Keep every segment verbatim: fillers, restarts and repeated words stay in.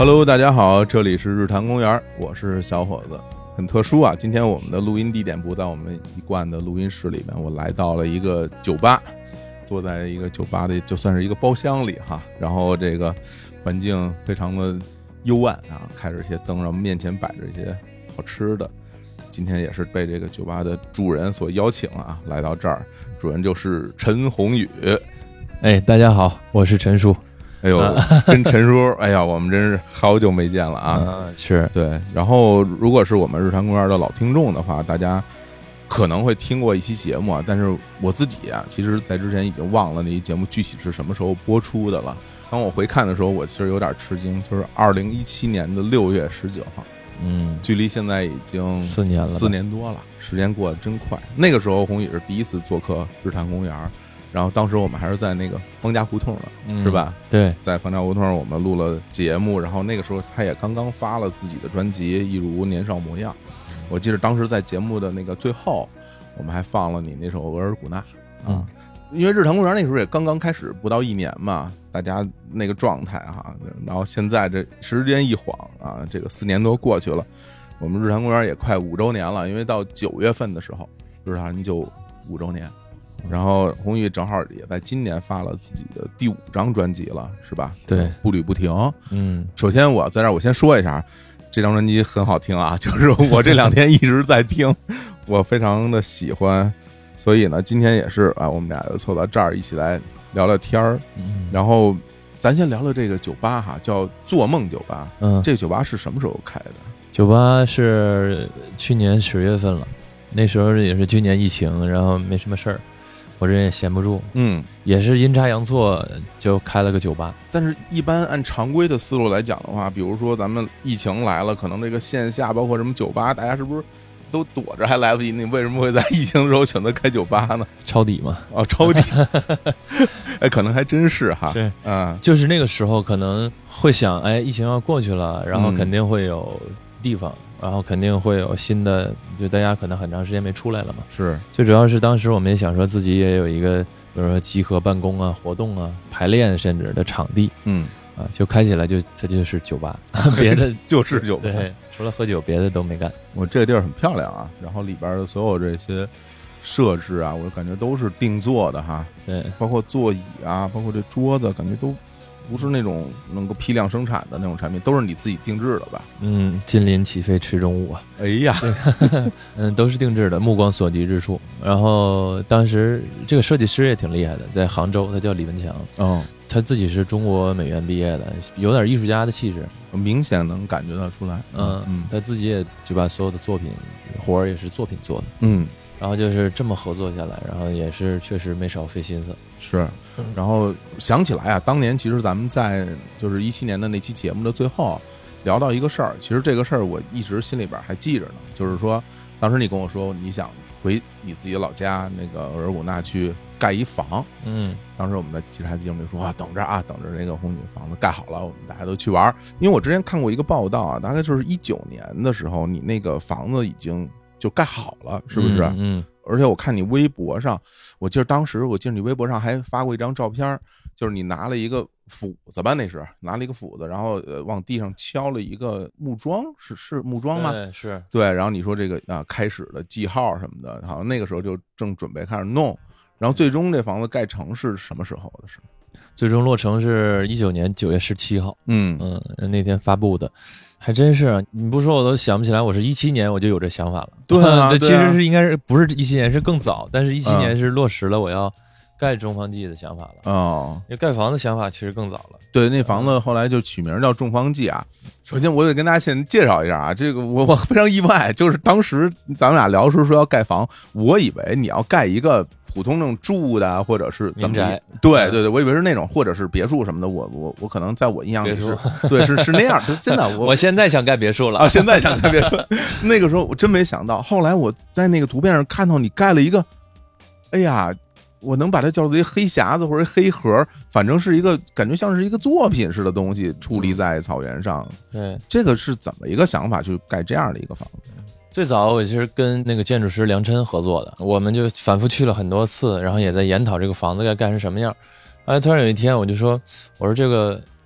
Hello， 大家好，这里是日坛公园，我是小伙子。很特殊啊，今天我们的录音地点不在我们一贯的录音室里面，我来到了一个酒吧，坐在一个酒吧的就算是一个包厢里哈，然后这个环境非常的幽暗啊，开着一些灯，然后面前摆着一些好吃的。今天也是被这个酒吧的主人所邀请啊，来到这儿，主人就是陈宏宇。 哎，大家好，我是陈叔。 哎呦，跟陈叔，哎呀，我们真是好久没见了啊！ 啊是对。然后，如果是我们日坛公园的老听众的话，大家可能会听过一期节目啊，但是我自己啊，其实在之前已经忘了那一节目具体是什么时候播出的了。当我回看的时候，我其实有点吃惊，就是二零一七年的六月十九号， 嗯， 距离现在已经四年了， 四年多了，时间过得真快。那个时候，宏宇是第一次做客日坛公园。然后当时我们还是在那个方家胡同呢，嗯、是吧？ 对， 在方家胡同我们录了节目，然后那个时候他也刚刚发了自己的专辑《一如年少模样》。我记得当时在节目的那个最后，我们还放了你那首《额尔古纳》啊， 嗯， 因为日坛公园那时候也刚刚开始不到一年嘛，大家那个状态哈，然后现在这时间一晃啊，这个四年多过去了，我们日坛公园也快五周年了，因为到九月份的时候，日坛就五周年。然后宏宇正好也在今年发了自己的第五张专辑了，是吧？ 对， 步履不停。 嗯， 首先我在这儿我先说一下，这张专辑很好听啊，就是我这两天一直在听，我非常的喜欢。所以呢，今天也是啊，我们俩就凑到这儿一起来聊聊天儿。嗯，然后咱先聊聊这个酒吧哈，叫做梦酒吧。嗯，这个酒吧是什么时候开的？ 酒吧是去年十月份了，那时候也是去年疫情，然后没什么事儿。我这人也闲不住，嗯，也是阴差阳错就开了个酒吧。 但是，一般按常规的思路来讲的话，比如说咱们疫情来了，可能这个线下包括什么酒吧，大家是不是都躲着还来不及？你为什么会在疫情的时候选择开酒吧呢？ 抄底嘛， 哦，抄底，哎，可能还真是哈， 是啊，就是那个时候可能会想，哎，疫情要过去了，然后肯定会有地方。嗯，然后肯定会有新的，就大家可能很长时间没出来了嘛。是，最主要是当时我们也想说自己也有一个，比如说集合办公啊、活动啊、排练甚至的场地，嗯，啊，就开起来就它就是酒吧，别的就是酒吧， 对，除了喝酒别的都没干。 我这个地儿很漂亮啊，然后里边的所有这些设置啊，我感觉都是定做的哈，对，包括座椅啊，包括这桌子，感觉都不是那种能够批量生产的那种产品，都是你自己定制的吧？ 嗯，金鳞起飞池中物啊！ 哎呀， 嗯，都是定制的，目光所及之处。然后当时这个设计师也挺厉害的，在杭州，他叫李文强。哦，他自己是中国美院毕业的，有点艺术家的气质， 明显能感觉到出来。 嗯嗯，他自己也就把所有的作品活儿也是作品做的。嗯。然后就是这么合作下来，然后也是确实没少费心思。 是，然后想起来啊，当年其实咱们在就是一七年的那期节目的最后聊到一个事儿，其实这个事儿我一直心里边还记着呢，就是说当时你跟我说你想回你自己老家那个额尔古纳去盖一房，嗯，当时我们的其实还节目里说啊，等着啊，等着那个宏宇房子盖好了，我们大家都去玩。因为我之前看过一个报道啊，大概就是一九年的时候，你那个房子已经就盖好了，是不是？嗯，嗯，而且我看你微博上，我记得当时我记得你微博上还发过一张照片，就是你拿了一个斧子吧，那是拿了一个斧子，然后呃往地上敲了一个木桩，是是木桩吗？ 对，是对。然后你说这个啊开始的记号什么的，好像那个时候就正准备开始弄，然后最终这房子盖成是什么时候的事？ 最终落成是一九年九月十七号，嗯嗯，那天发布的。还真是，你不说我都想不起来，我是一七年我就有这想法了。 对啊， 这其实是应该是不是一七年是更早，但是一七年是落实了我要盖中方记的想法了。哦，因为盖房的想法其实更早了。 对，那房子后来就取名叫众方记啊。首先我得跟大家先介绍一下啊，这个我我非常意外，就是当时咱们俩聊的时候说要盖房，我以为你要盖一个普通那种住的或者是怎么宅， 对对对，我以为是那种或者是别墅什么的，我我我可能在我印象里是对是是那样，真的我我现在想盖别墅了啊，现在想盖别墅，那个时候我真没想到，后来我在那个图片上看到你盖了一个，哎呀。我能把它叫做一黑匣子或者黑盒，反正是一个感觉像是一个作品似的东西矗立在草原上。 对， 这个是怎么一个想法去盖这样的一个房子？ 最早我其实跟那个建筑师梁琛合作的，我们就反复去了很多次，然后也在研讨这个房子该盖成什么样。后来突然有一天我就说，我说这个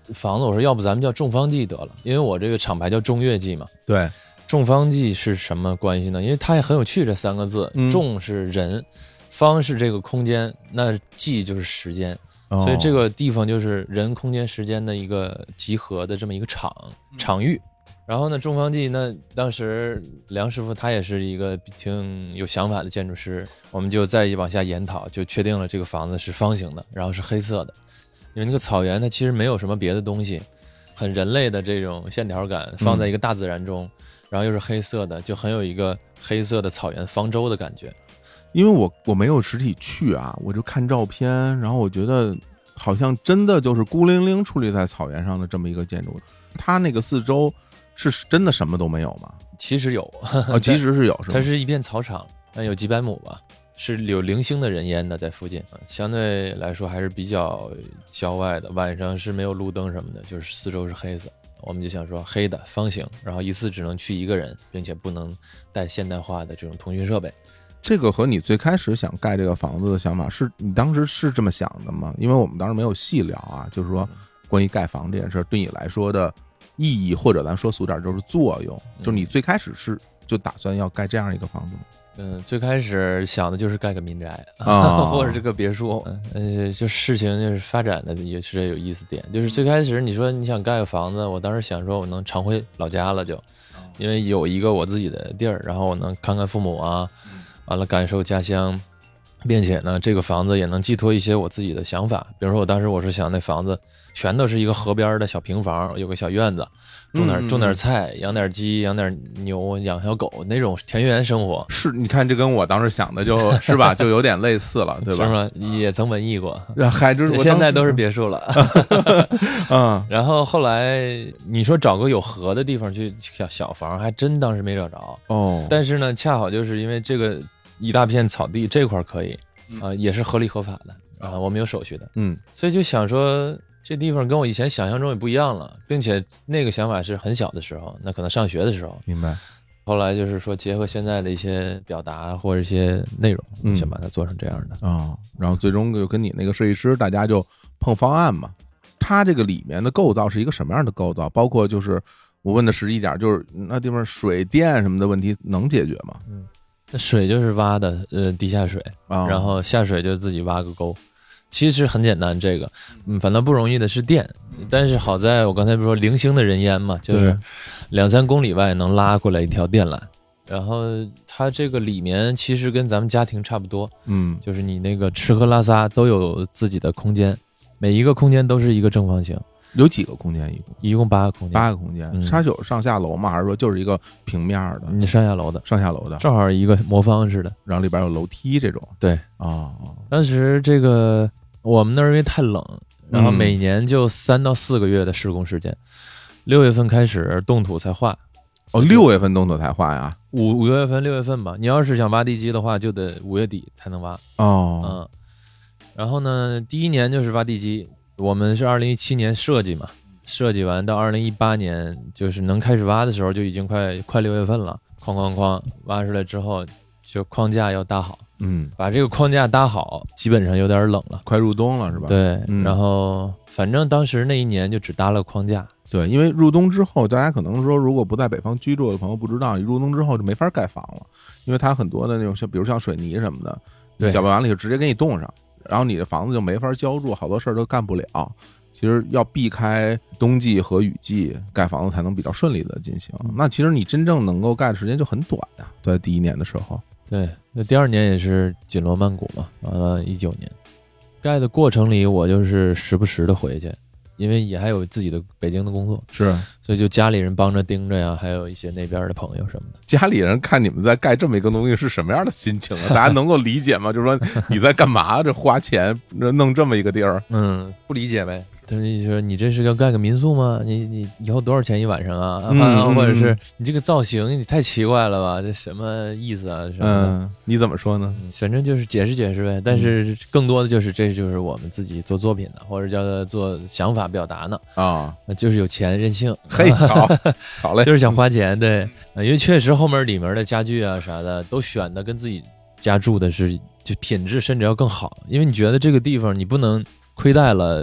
房子，我说要不咱们叫众方记得了，因为我这个厂牌叫众悦记嘛。 对， 众方记是什么关系呢？因为它也很有趣，这三个字， 嗯、 众是人，方是这个空间，那记就是时间。 哦、 所以这个地方就是人、空间、时间的一个集合的这么一个场场域。然后呢，众方记那当时梁师傅他也是一个挺有想法的建筑师，我们就再往下研讨，就确定了这个房子是方形的，然后是黑色的。因为那个草原它其实没有什么别的东西，很人类的这种线条感放在一个大自然中，嗯、然后又是黑色的，就很有一个黑色的草原方舟的感觉。 因为我我没有实体去啊，我就看照片，然后我觉得好像真的就是孤零零矗立在草原上的这么一个建筑。它那个四周是真的什么都没有吗？ 其实有， 哦、其实是有，是吧？ 它是一片草场，有几百亩吧，是有零星的人烟的在附近，相对来说还是比较郊外的。晚上是没有路灯什么的，就是四周是黑色。我们就想说黑的方形，然后一次只能去一个人，并且不能带现代化的这种通讯设备。 这个和你最开始想盖这个房子的想法是你当时是这么想的吗？因为我们当时没有细聊啊，就是说关于盖房这件事对你来说的意义，或者咱说俗点就是作用，就是你最开始是就打算要盖这样一个房子吗？ 嗯，最开始想的就是盖个民宅啊， 或者这个别墅。嗯，就事情就是发展的也是有意思点，就是最开始你说你想盖个房子，我当时想说我能常回老家了，就因为有一个我自己的地儿，然后我能看看父母啊。完了，感受家乡，并且呢，这个房子也能寄托一些我自己的想法。比如说，我当时我是想那房子全都是一个河边的小平房，有个小院子，种点种点菜，养点鸡，养点牛，养小狗，那种田园生活。 是，你看这跟我当时想的就是吧，就有点类似了，对吧？ 是吗？也曾文艺过， 还就是现在都是别墅了。 嗯， 然后后来你说找个有河的地方去小小房，还真当时没找着哦。 但是呢，恰好就是因为这个。一大片草地这块可以啊、呃，也是合理合法的啊、呃，我们有手续的， 嗯， 所以就想说这地方跟我以前想象中也不一样了，并且那个想法是很小的时候，那可能上学的时候， 明白。 后来就是说结合现在的一些表达或者一些内容， 嗯， 想把它做成这样的啊、哦，然后最终就跟你那个设计师大家就碰方案嘛。它这个里面的构造是一个什么样的构造？包括就是我问的实际一点，就是那地方水电什么的问题能解决吗？ 嗯。那水就是挖的，呃，地下水， 哦、 然后下水就自己挖个沟，其实很简单。这个，嗯，反倒不容易的是电，但是好在我刚才不说零星的人烟嘛，就是两三公里外能拉过来一条电缆，然后它这个里面其实跟咱们家庭差不多， 嗯， 就是你那个吃喝拉撒都有自己的空间，每一个空间都是一个正方形。 有几个空间？一共一共八个空间， 八个空间。它有上下楼吗？还是说就是一个平面的？ 你上下楼的， 上下楼的， 正好一个魔方似的。 然后里边有楼梯这种。 对啊、 哦，当时这个我们那儿因为太冷，然后每年就三到四个月的施工时间，六、嗯、月份开始动土才化。 哦，六月份动土才化呀？ 五五月份、六月份吧。你要是想挖地基的话，就得五月底才能挖。 哦， 嗯。然后呢，第一年就是挖地基。我们是二零一七年设计嘛，设计完到二零一八年就是能开始挖的时候，就已经快快六月份了。哐哐哐挖出来之后，就框架要搭好， 嗯， 把这个框架搭好，基本上有点冷了， 快入冬了是吧？ 对， 嗯、 然后反正当时那一年就只搭了框架。 对，因为入冬之后，大家可能说，如果不在北方居住的朋友不知道，你入冬之后就没法盖房了，因为它很多的那种像，比如像水泥什么的， 对， 搅拌完了就直接给你冻上。然后你的房子就没法浇筑，好多事儿都干不了。其实要避开冬季和雨季，盖房子才能比较顺利的进行。那其实你真正能够盖的时间就很短呀、啊，在第一年的时候。 对，那第二年也是紧锣慢鼓嘛。完了，一九年盖的过程里，我就是时不时的回去，因为也还有自己的北京的工作， 是， 所以就家里人帮着盯着呀，还有一些那边的朋友什么的。 家里人看你们在盖这么一个东西是什么样的心情啊？大家能够理解吗？就是说你在干嘛？这花钱弄这么一个地儿， 嗯，不理解呗。他们就说你这是要盖个民宿吗？你你以后多少钱一晚上啊？ 嗯啊或者是你这个造型你太奇怪了吧？这什么意思啊？什么嗯，你怎么说呢？ 反正就是解释解释呗。但是更多的就是这就是我们自己做作品的，或者叫做想法表达呢啊， 就是有钱任性。 嘿，好，好嘞， 就是想花钱。对，因为确实后面里面的家具啊啥的都选的跟自己家住的是就品质甚至要更好，因为你觉得这个地方你不能亏待了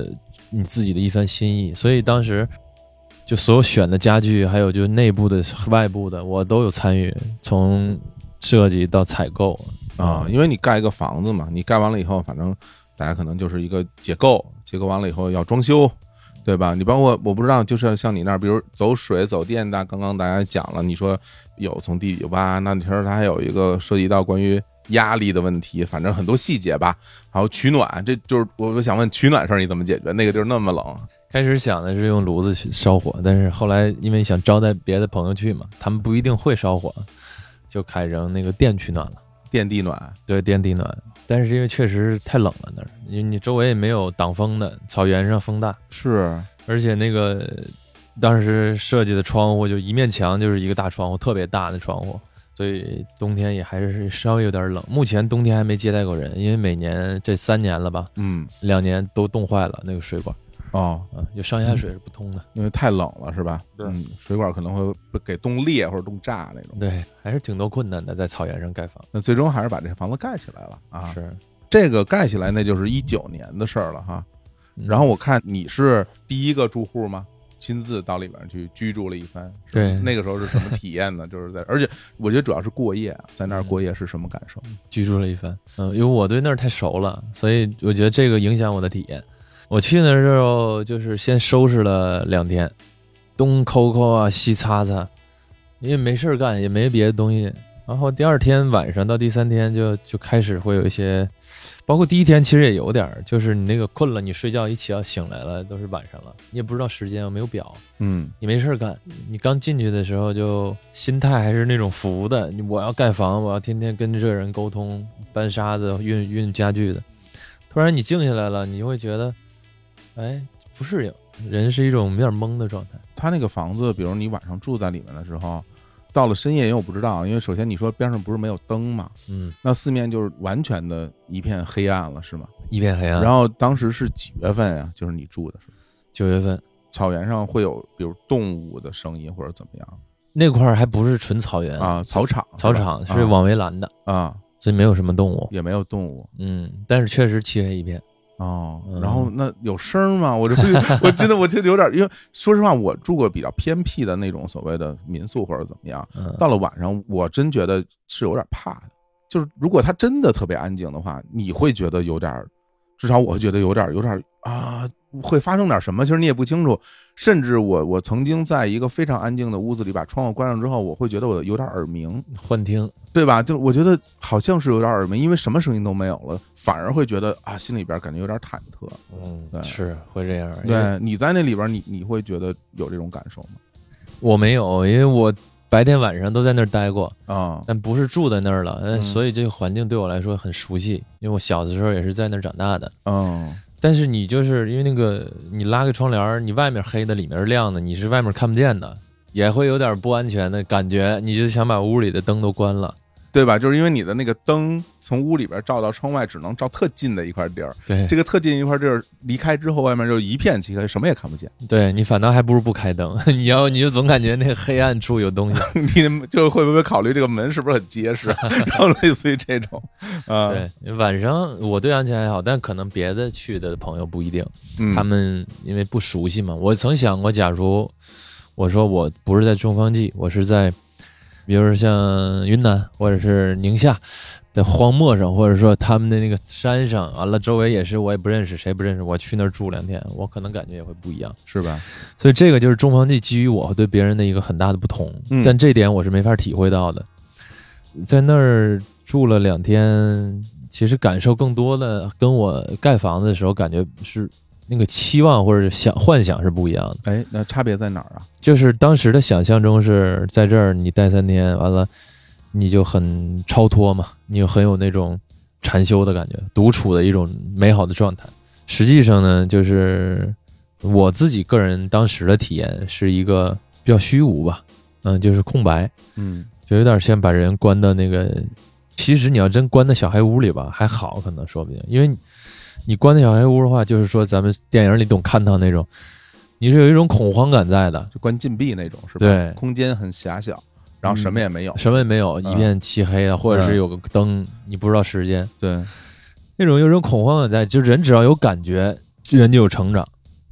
你自己的一番心意。所以当时就所有选的家具，还有就内部的、外部的，我都有参与，从设计到采购啊。因为你盖一个房子嘛，你盖完了以后，反正大家可能就是一个结构，结构完了以后要装修。对吧？你包括我不知道，就是像你那儿，比如走水、走电的，刚刚大家讲了，你说有从地底挖，那你说它还有一个涉及到关于压力的问题，反正很多细节吧。还有取暖，这就是我想问取暖事儿你怎么解决？那个地儿那么冷， 开始想的是用炉子去烧火，但是后来因为想招待别的朋友去嘛，他们不一定会烧火，就改成那个电取暖了， 电地暖， 对，电地暖。但是因为确实太冷了那儿，因为你周围也没有挡风的，草原上风大， 是， 而且那个当时设计的窗户就一面墙就是一个大窗户，特别大的窗户，所以冬天也还是稍微有点冷。目前冬天还没接待过人，因为每年这三年了吧， 嗯， 两年都冻坏了那个水管。 哦， 啊，就上下水是不通的， 因为太冷了，是吧？ 对， 嗯，水管可能会给冻裂或者冻炸那种。 对，还是挺多困难的，在草原上盖房。 那最终还是把这房子盖起来了啊！ 是这个盖起来，那就是一九年的事儿了哈。然后我看你是第一个住户吗？亲自到里边去居住了一番。 对， 那个时候是什么体验呢？就是在，而且我觉得主要是过夜啊，在那儿过夜是什么感受？ 嗯、居住了一番，嗯，因为我对那儿太熟了，所以我觉得这个影响我的体验。我去那时候就是先收拾了两天，东抠抠啊，西擦擦，因为没事干，也没别的东西。然后第二天晚上到第三天就就开始会有一些，包括第一天其实也有点，就是你那个困了，你睡觉一起要醒来了，都是晚上了，你也不知道时间，没有表， 嗯， 你没事干。你刚进去的时候就心态还是那种浮的，我要盖房，我要天天跟这人沟通，搬沙子、运运家具的。突然你静下来了，你就会觉得，哎，不适应，人是一种有点懵的状态。 他那个房子，比如你晚上住在里面的时候。到了深夜，因为我不知道，因为首先你说边上不是没有灯嘛， 嗯， 那四面就是完全的一片黑暗了，是吗？ 一片黑暗。 然后当时是几月份呀？就是你住的时候， 九月份。 草原上会有比如动物的声音或者怎么样？ 那块儿还不是纯草原啊，草场， 草场是网围栏的啊， 所以没有什么动物， 也没有动物， 嗯，但是确实漆黑一片。 哦，然后那有声吗？我这我记得我记得有点，因为说实话，我住过比较偏僻的那种所谓的民宿或者怎么样，到了晚上，我真觉得是有点怕的。就是如果它真的特别安静的话，你会觉得有点，至少我会觉得有点有点啊，会发生点什么，其实你也不清楚。甚至我我曾经在一个非常安静的屋子里把窗户关上之后，我会觉得我有点耳鸣， 幻听。 对吧？就我觉得好像是有点耳鸣，因为什么声音都没有了，反而会觉得啊，心里边感觉有点忐忑。 嗯，对，是会这样。 对，你在那里边，你你会觉得有这种感受吗？ 我没有，因为我白天晚上都在那儿待过啊， 但不是住在那儿了， 嗯、 所以这个环境对我来说很熟悉，因为我小的时候也是在那儿长大的。 嗯， 但是你就是因为那个，你拉个窗帘，你外面黑的，里面是亮的，你是外面看不见的，也会有点不安全的感觉，你就想把屋里的灯都关了。 对吧？就是因为你的那个灯从屋里边照到窗外，只能照特近的一块地儿。 对， 这个特近一块地儿离开之后，外面就一片漆黑，什么也看不见。 对，你反倒还不如不开灯，你要你就总感觉那个黑暗处有东西。 你就会不会考虑这个门是不是很结实？然后类似于这种啊。 对，晚上我对安全还好，但可能别的去的朋友不一定， 嗯、 他们因为不熟悉嘛。我曾想过，假如我说我不是在中方记，我是在。比如说像云南或者是宁夏的荒漠上，或者说他们的那个山上，完了周围也是我也不认识，谁不认识，我去那儿住两天，我可能感觉也会不一样， 是吧？ 所以这个就是中方记基于我对别人的一个很大的不同， 嗯、 但这点我是没法体会到的。在那儿住了两天，其实感受更多的跟我盖房子的时候感觉是那个期望或者想幻想是不一样的。 哎，那差别在哪儿啊？ 就是当时的想象中是在这儿你待三天，完了你就很超脱嘛，你就很有那种禅修的感觉，独处的一种美好的状态。实际上呢，就是我自己个人当时的体验是一个比较虚无吧，嗯，就是空白， 嗯， 就有点像把人关到那个，其实你要真关到小黑屋里吧，还好，可能说不定，因为你关在小黑屋的话，就是说咱们电影里总看到那种，你是有一种恐慌感在的， 就关禁闭那种，是吧？ 对， 空间很狭小，然后什么也没有， 嗯、什么也没有，一片漆黑的，嗯、或者是有个灯，嗯、你不知道时间。 对， 那种有种恐慌感在，就人只要有感觉，人就有成长。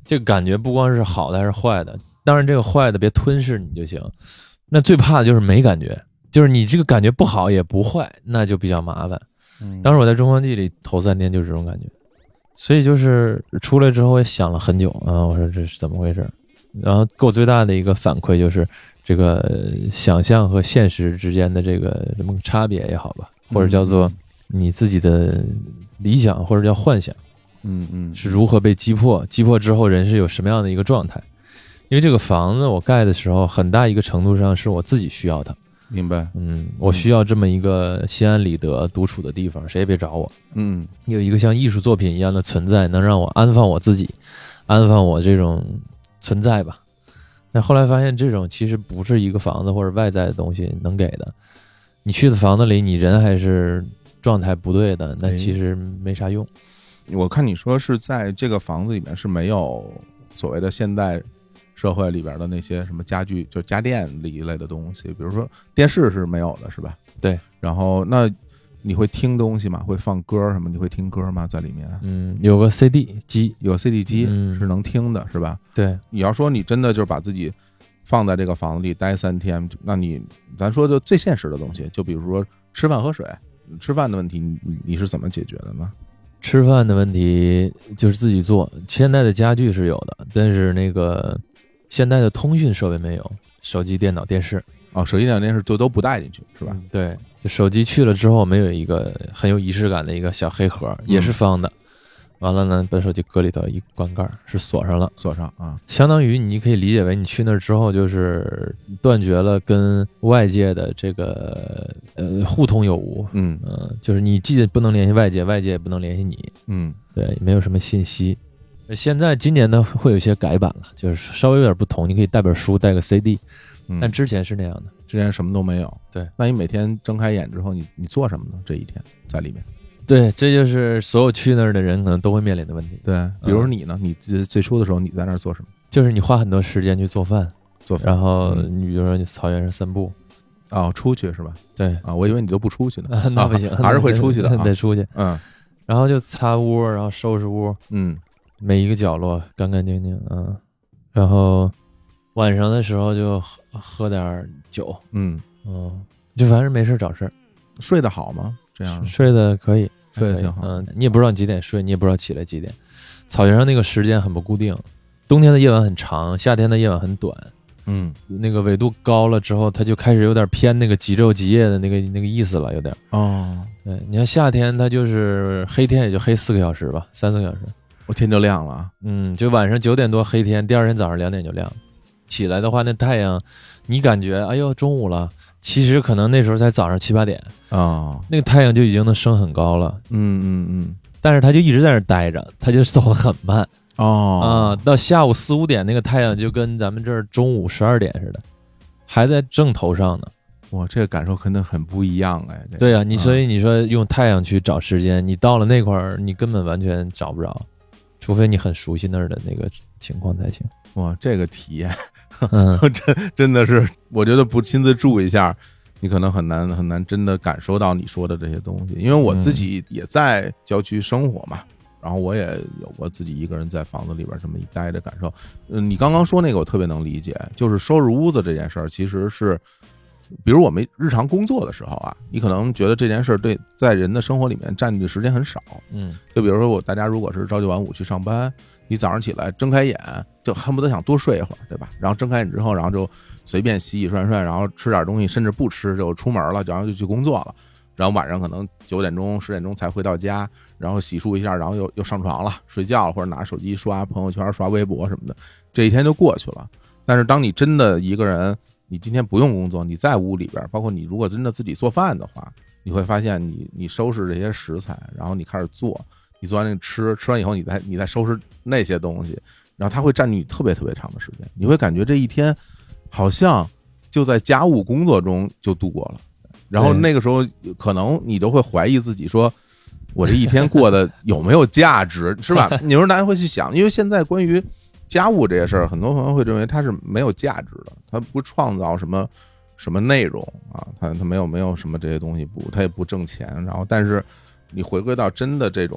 这个感觉不光是好的还是坏的，当然这个坏的别吞噬你就行。那最怕的就是没感觉，就是你这个感觉不好也不坏，那就比较麻烦。当时我在中方记里头三天就是这种感觉，所以就是出来之后也想了很久啊，我说这是怎么回事？然后给我最大的一个反馈就是这个想象和现实之间的这个什么差别也好吧，或者叫做你自己的理想或者叫幻想， 嗯嗯， 是如何被击破，击破之后人是有什么样的一个状态？因为这个房子我盖的时候，很大一个程度上是我自己需要它。 明白， 嗯，我需要这么一个心安理得独处的地方，谁也别找我。 嗯， 有一个像艺术作品一样的存在，能让我安放我自己，安放我这种存在吧。但后来发现，这种其实不是一个房子或者外在的东西能给的。你去的房子里，你人还是状态不对的，那其实没啥用。 我看你说是在这个房子里面是没有所谓的现代社会里边的那些什么家具，就家电一类的东西，比如说电视是没有的，是吧？ 对。 然后那你会听东西吗？会放歌什么？你会听歌吗？在里面？ 嗯，有个 C D 机， 有 C D 机、 嗯、 是能听的，是吧？ 对。 你要说你真的就是把自己放在这个房子里待三天，那你咱说就最现实的东西，就比如说吃饭喝水，吃饭的问题，你你是怎么解决的呢？ 吃饭的问题就是自己做，现在的家具是有的，但是那个现在的通讯设备没有，手机、电脑、电视。 哦，手机、电脑、电视就都不带进去，是吧？ 嗯、对，就手机去了之后，我们有一个很有仪式感的一个小黑盒，也是方的。嗯、完了呢，把手机搁里头一关盖，是锁上了， 锁上啊。 相当于你可以理解为，你去那儿之后，就是断绝了跟外界的这个呃互通有无。 嗯嗯、呃，就是你既不能联系外界，外界也不能联系你。 嗯， 对，没有什么信息。现在今年呢会有一些改版了，就是稍微有点不同，你可以带本书，带个 C D。但之前是那样的， 之前什么都没有。 对， 那你每天睁开眼之后，你你做什么呢？这一天在里面？ 对，这就是所有去那儿的人可能都会面临的问题。 对，比如说你呢？嗯、你最最初的时候你在那儿做什么？ 就是你花很多时间去做饭， 做饭， 然后你比如说你草原上散步。 哦，出去是吧？ 对啊，我以为你都不出去呢。 啊、那不行、 啊，还是会出去的、啊， 得出去。 嗯， 然后就擦屋，然后收拾屋， 嗯， 每一个角落干干净净啊。然后晚上的时候就喝喝点酒， 嗯嗯，就反正没事找事儿。 睡得好吗？这样睡得可以， 睡得挺好。 嗯，你也不知道几点睡，你也不知道起来几点。草原上那个时间很不固定，冬天的夜晚很长，夏天的夜晚很短。 嗯， 那个纬度高了之后，它就开始有点偏那个极昼极夜的那个那个意思了，有点。 哦， 对，你看夏天它就是黑天也就黑四个小时吧，三四个小时， 我天就亮了。 嗯，就晚上九点多黑天，第二天早上两点就亮。起来的话，那太阳，你感觉哎呦中午了，其实可能那时候才早上七八点啊、哦， 那个太阳就已经能升很高了。 嗯嗯嗯， 但是它就一直在那儿待着，它就走得很慢。 哦啊，到下午四五点，那个太阳就跟咱们这儿中午十二点似的，还在正头上呢。 哇，这个感受肯定很不一样哎。这个、 对啊，你所以你说用太阳去找时间，嗯、你到了那块儿，你根本完全找不着，除非你很熟悉那儿的那个情况才行。 哇，这个体验， 嗯， 真真的是，我觉得不亲自住一下，你可能很难很难真的感受到你说的这些东西。因为我自己也在郊区生活嘛。嗯，然后我也有过自己一个人在房子里边这么一待的感受。嗯，你刚刚说那个我特别能理解，就是收拾屋子这件事儿，其实是，比如我们日常工作的时候啊，你可能觉得这件事儿对在人的生活里面占据的时间很少。 嗯， 就比如说我大家如果是朝九晚五去上班，你早上起来睁开眼就恨不得想多睡一会儿，对吧？然后睁开眼之后，然后就随便洗洗涮涮，然后吃点东西，甚至不吃就出门了，然后就去工作了。然后晚上可能九点钟十点钟才回到家，然后洗漱一下，然后又又上床了，睡觉了，或者拿手机刷朋友圈、刷微博什么的，这一天就过去了。但是当你真的一个人，你今天不用工作，你在屋里边，包括你如果真的自己做饭的话，你会发现你你收拾这些食材，然后你开始做，你做完那个吃，吃完以后你再你再收拾那些东西，然后它会占据你特别特别长的时间，你会感觉这一天好像就在家务工作中就度过了。然后那个时候可能你都会怀疑自己说，我这一天过得有没有价值，是吧？你说大家会去想，因为现在关于家务这些事儿，很多朋友会认为它是没有价值的，它不创造什么什么内容啊，它它没有没有什么这些东西不，它也不挣钱。然后但是你回归到真的这种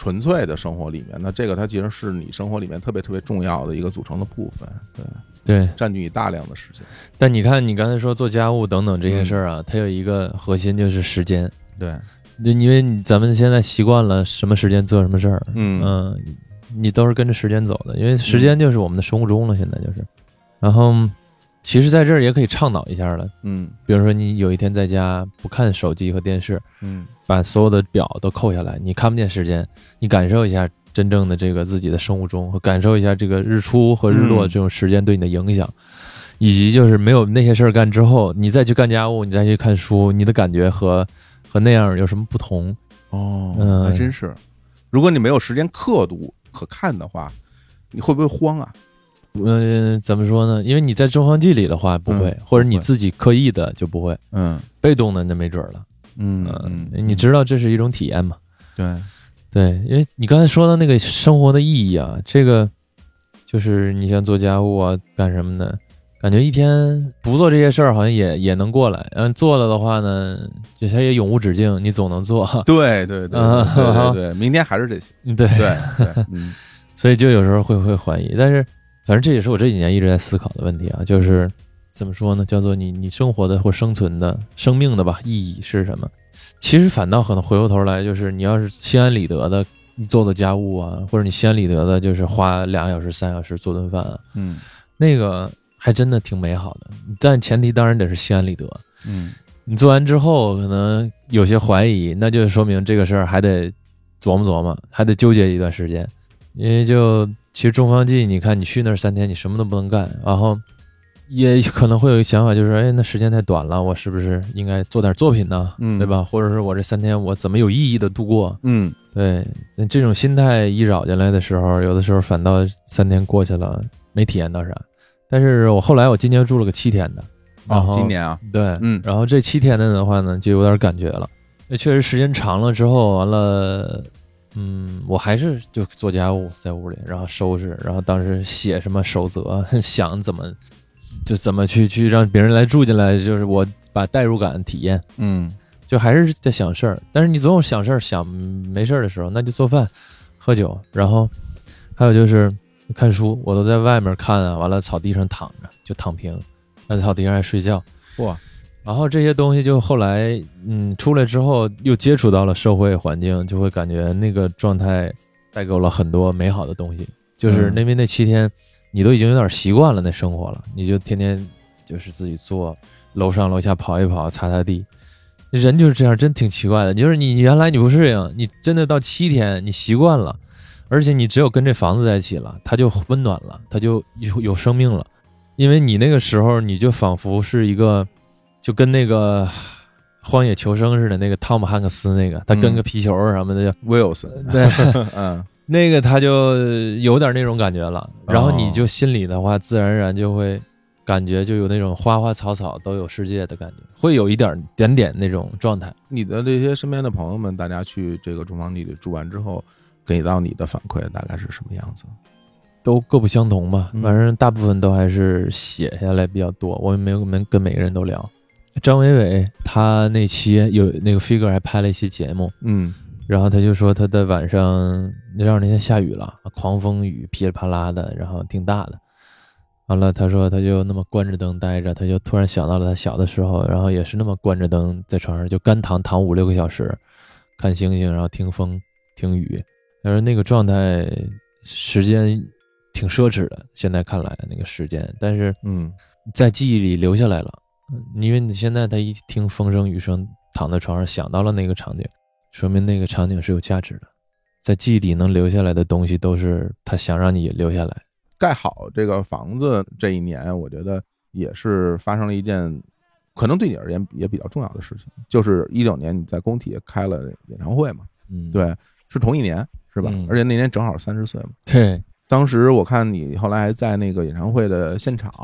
纯粹的生活里面，那这个它其实是你生活里面特别特别重要的一个组成的部分，对对， 占据你大量的时间。 但你看，你刚才说做家务等等这些事儿啊，嗯、它有一个核心就是时间。 对， 因为你咱们现在习惯了什么时间做什么事儿， 嗯嗯，你都是跟着时间走的，因为时间就是我们的生物钟了，现在就是。然后，其实在这儿也可以倡导一下了， 嗯， 比如说你有一天在家不看手机和电视， 嗯， 把所有的表都扣下来，你看不见时间，你感受一下真正的这个自己的生物钟，和感受一下这个日出和日落这种时间对你的影响。嗯，以及就是没有那些事儿干之后，你再去干家务，你再去看书，你的感觉和和那样有什么不同？ 哦，嗯，还真是。如果你没有时间刻度可看的话，你会不会慌啊？ 嗯、呃，怎么说呢？因为你在中方记里的话不会，嗯、或者你自己刻意的就不会。嗯，被动的那没准了。 嗯嗯、呃，你知道这是一种体验嘛？ 对对，因为你刚才说的那个生活的意义啊，这个就是你像做家务啊，干什么的。感觉一天不做这些事儿，好像也也能过来。嗯，做了的话呢，就它也永无止境，你总能做。 对对对，嗯、对对对，明天还是这些。 对对对，嗯， 所以就有时候会会怀疑，但是反正这也是我这几年一直在思考的问题啊，就是怎么说呢？叫做你你生活的或生存的生命的吧意义是什么？其实反倒可能回过头来，就是你要是心安理得的做做家务啊，或者你心安理得的，就是花两个小时、三小时做顿饭啊， 嗯， 那个。还真的挺美好的，但前提当然得是心安理得。 嗯， 你做完之后可能有些怀疑，那就说明这个事儿还得琢磨琢磨，还得纠结一段时间。因为就其实中方记，你看你去那儿三天，你什么都不能干，然后也可能会有一个想法，就是哎，那时间太短了，我是不是应该做点作品呢？ 嗯， 对吧？或者是我这三天我怎么有意义的度过？ 嗯， 对，这种心态一扰进来的时候，有的时候反倒三天过去了没体验到啥。但是我后来我今年住了个七天的，然后、 哦、今年啊， 对， 嗯， 然后这七天的的话呢，就有点感觉了。那确实时间长了之后，完了，嗯，我还是就做家务在屋里，然后收拾，然后当时写什么守则，想怎么就怎么去去让别人来住进来，就是我把代入感体验， 嗯， 就还是在想事儿。但是你总有想事儿想没事儿的时候，那就做饭、喝酒，然后还有就是。看书我都在外面看啊，完了草地上躺着就躺平，在草地上还睡觉， 哇！ 然后这些东西就后来嗯出来之后又接触到了社会环境，就会感觉那个状态带给我了很多美好的东西。就是那边那七天，你都已经有点习惯了那生活了，你就天天就是自己做，楼上楼下跑一跑，擦擦地。人就是这样，真挺奇怪的。就是你原来你不适应，你真的到七天你习惯了。而且你只有跟这房子在一起了，它就温暖了，它就有有生命了。因为你那个时候，你就仿佛是一个，就跟那个荒野求生似的，那个汤姆汉克斯那个，他跟个皮球什么的叫威尔森， 对， 嗯， 那个他就有点那种感觉了。然后你就心里的话，自然而然就会感觉就有那种花花草草都有世界的感觉，会有一点点点那种状态。 你的这些身边的朋友们，大家去这个中方地里住完之后。给到你的反馈大概是什么样子？ 都各不相同吧，反正大部分都还是写下来比较多。我也没有跟每个人都聊。张伟伟他那期有那个 figure 还拍了一期节目， 嗯， 然后他就说他在晚上那让那天下雨了，狂风雨噼里啪啦的，然后挺大的。完了，他说他就那么关着灯待着，他就突然想到了他小的时候，然后也是那么关着灯在床上就干躺躺五六个小时，看星星，然后听风听雨。但是那个状态时间挺奢侈的，现在看来那个时间，但是嗯， 在记忆里留下来了。因为你现在他一听风声雨声，躺在床上想到了那个场景，说明那个场景是有价值的。在记忆里能留下来的东西，都是他想让你留下来。 盖好这个房子这一年，我觉得也是发生了一件可能对你而言也比较重要的事情，就是一六年你在工体开了演唱会嘛， 嗯， 对，是同一年。是吧、 嗯？ 而且那年正好三十岁嘛。 对， 当时我看你后来还在那个演唱会的现场，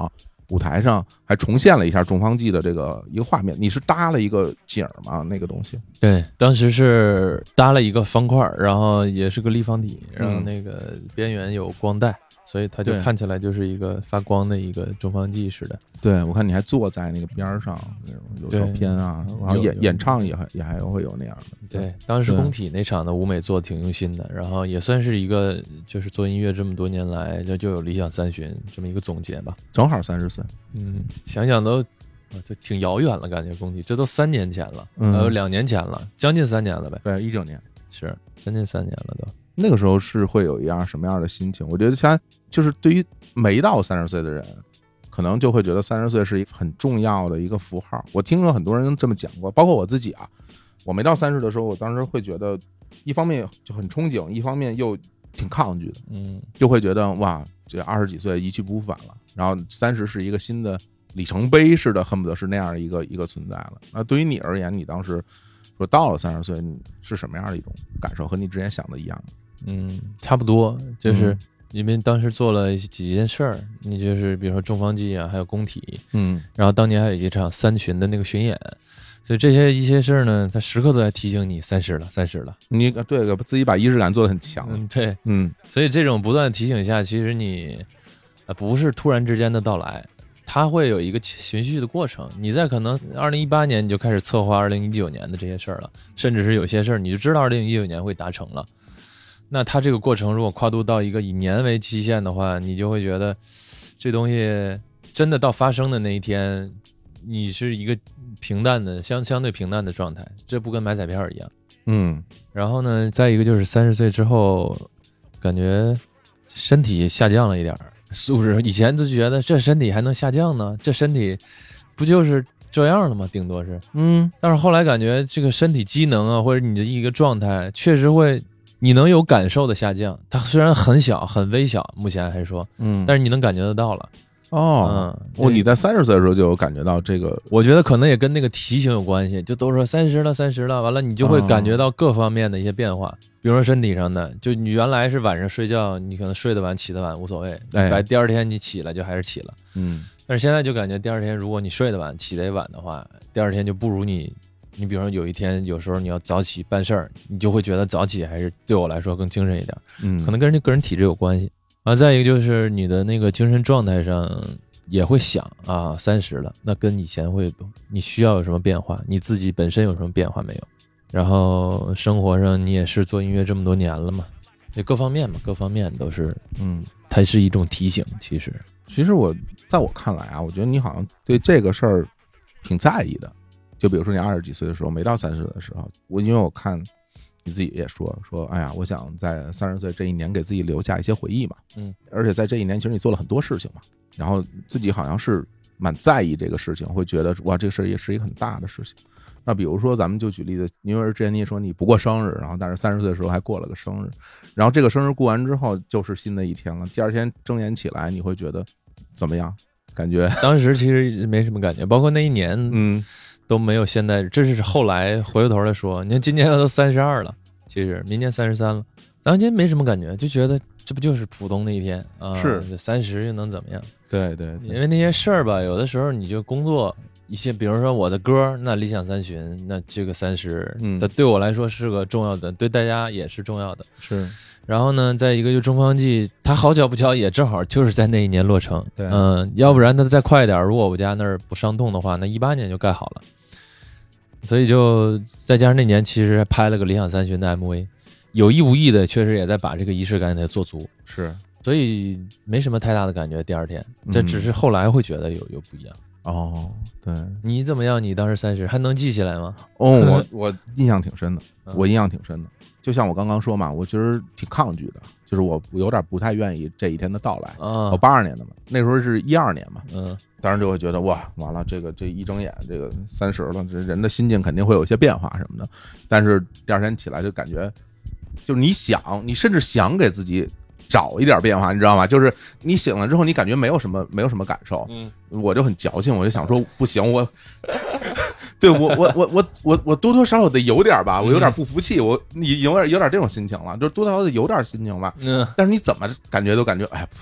舞台上还重现了一下重方记的这个一个画面。你是搭了一个景吗？那个东西？ 对，当时是搭了一个方块，然后也是个立方体，然后那个边缘有光带，所以它就看起来就是一个发光的一个重方记似的。 对，我看你还坐在那个边上，有照片啊，然后演演唱也还也还会有那样的。 对，当时工体那场的舞美做的挺用心的，然后也算是一个就是做音乐这么多年来就就有理想三旬这么一个总结吧。 正好三十岁， 嗯，想想都就挺遥远了，感觉工体这都三年前了，呃、嗯，两年前了，将近三年了呗。 对，一九年是将近三年了都。 那个时候是会有一样什么样的心情？我觉得他就是对于没到三十岁的人，可能就会觉得三十岁是一个很重要的一个符号。我听说很多人这么讲过，包括我自己啊。我没到三十的时候，我当时会觉得，一方面就很憧憬，一方面又挺抗拒的， 嗯， 就会觉得哇，这二十几岁一去不复返了。然后三十是一个新的里程碑似的，恨不得是那样的一个一个存在了。那对于你而言，你当时说到了三十岁，你是什么样的一种感受？和你之前想的一样吗？ 嗯，差不多，就是因为当时做了几件事儿，你就是比如说重方记啊，还有工体， 嗯， 然后当年还有一场三群的那个巡演。所以这些一些事儿呢，他时刻都在提醒你三十了，三十了。 你对自己把仪式感做得很强， 嗯，对， 嗯。 所以这种不断提醒下，其实你呃不是突然之间的到来，它会有一个循序的过程。你在可能二零一八年你就开始策划二零一九年的这些事儿了，甚至是有些事儿你就知道二零一九年会达成了。那它这个过程如果跨度到一个以年为期限的话，你就会觉得这东西真的到发生的那一天，你是一个平淡的相相对平淡的状态，这不跟买彩票一样。 嗯， 然后呢，再一个就是三十岁之后，感觉身体下降了一点，素质以前就觉得这身体还能下降呢，这身体不就是这样了吗？顶多是， 嗯。 但是后来感觉这个身体机能啊，或者你的一个状态，确实会你能有感受的下降。它虽然很小很微小，目前还说， 嗯， 但是你能感觉得到了。 哦，嗯，哦，你在三十岁的时候就有感觉到这个？ 我觉得可能也跟那个提醒有关系，就都说三十了，三十了，完了你就会感觉到各方面的一些变化，哦、比如说身体上的，就你原来是晚上睡觉，你可能睡得晚起得晚无所谓，哎，第二天你起来就还是起了， 嗯， 但是现在就感觉第二天如果你睡得晚起得也晚的话，第二天就不如你，你比如说有一天有时候你要早起办事儿，你就会觉得早起还是对我来说更精神一点， 嗯， 可能跟人个人体质有关系。啊，再一个就是你的那个精神状态上也会想啊，三十了，那跟以前会你需要有什么变化？你自己本身有什么变化没有？然后生活上你也是做音乐这么多年了嘛，就各方面嘛，各方面都是， 嗯， 它是一种提醒。其实， 其实我在我看来啊，我觉得你好像对这个事儿挺在意的。就比如说你二十几岁的时候，没到三十的时候，我因为我看。你自己也说说，哎呀，我想在三十岁这一年给自己留下一些回忆嘛， 嗯， 而且在这一年，其实你做了很多事情嘛，然后自己好像是蛮在意这个事情，会觉得哇，这个事儿也是一个很大的事情。那比如说，咱们就举例子，因为之前你也说你不过生日，然后但是三十岁的时候还过了个生日，然后这个生日过完之后就是新的一天了，第二天睁眼起来，你会觉得怎么样？感觉当时其实没什么感觉，包括那一年， 嗯。 都没有现在，这是后来回过头来说，你看今年都三十二了，其实明年三十三了，咱们今天没什么感觉，就觉得这不就是普通的一天啊？ 是三十又能怎么样？ 对 对, 对， 因为那些事儿吧，有的时候你就工作一些，比如说我的歌，那理想三旬，那这个三十， 嗯， 对我来说是个重要的，对大家也是重要的， 是。 然后呢，再一个就中方记，它好巧不巧也正好就是在那一年落成， 对， 嗯，要不然它再快一点，如果我家那儿不伤痛的话，那一八年就盖好了。所以就再加上那年其实拍了个理想三旬的 M V， 有意无意的确实也在把这个仪式感给做足， 是， 所以没什么太大的感觉。第二天，这只是后来会觉得有有不一样。 哦，对， 你怎么样？你当时三十还能记起来吗？ 哦，我我印象挺深的，我印象挺深的。就像我刚刚说嘛，我其实挺抗拒的，就是我有点不太愿意这一天的到来。 啊， 我八二年的嘛，那时候是一二年嘛， 嗯， 当时就会觉得哇，完了，这个这一睁眼，这个三十了，这人的心境肯定会有一些变化什么的。但是第二天起来就感觉，就是你想，你甚至想给自己找一点变化，你知道吗？就是你醒了之后，你感觉没有什么没有什么感受， 嗯， 我就很矫情，我就想说不行，我。对我我我我我我多多少少得有点吧，我有点不服气，我你有点有点这种心情了，就多多少少得有点心情吧。 嗯， 但是你怎么感觉都感觉哎，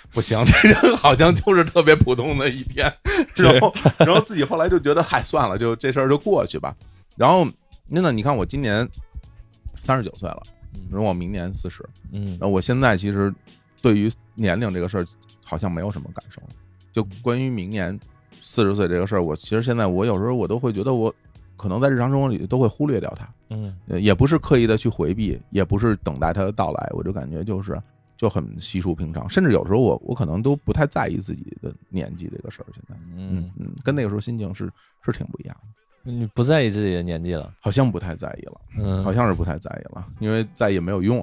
不行，这个好像就是特别普通的一天，然后然后自己后来就觉得嗨算了，就这事儿就过去吧。然后真的，你看我今年三十九岁了，然后我明年四十，嗯，然后我现在其实对于年龄这个事儿好像没有什么感受了。就关于明年四十岁这个事儿，我其实现在我有时候我都会觉得我可能在日常生活里都会忽略掉它，嗯，也不是刻意的去回避，也不是等待它的到来，我就感觉就是就很稀疏平常，甚至有时候我我可能都不太在意自己的年纪这个事儿。现在，嗯嗯，跟那个时候心境是是挺不一样的。 你不在意自己的年纪了？ 好像不太在意了，嗯，好像是不太在意了，因为在意也没有用，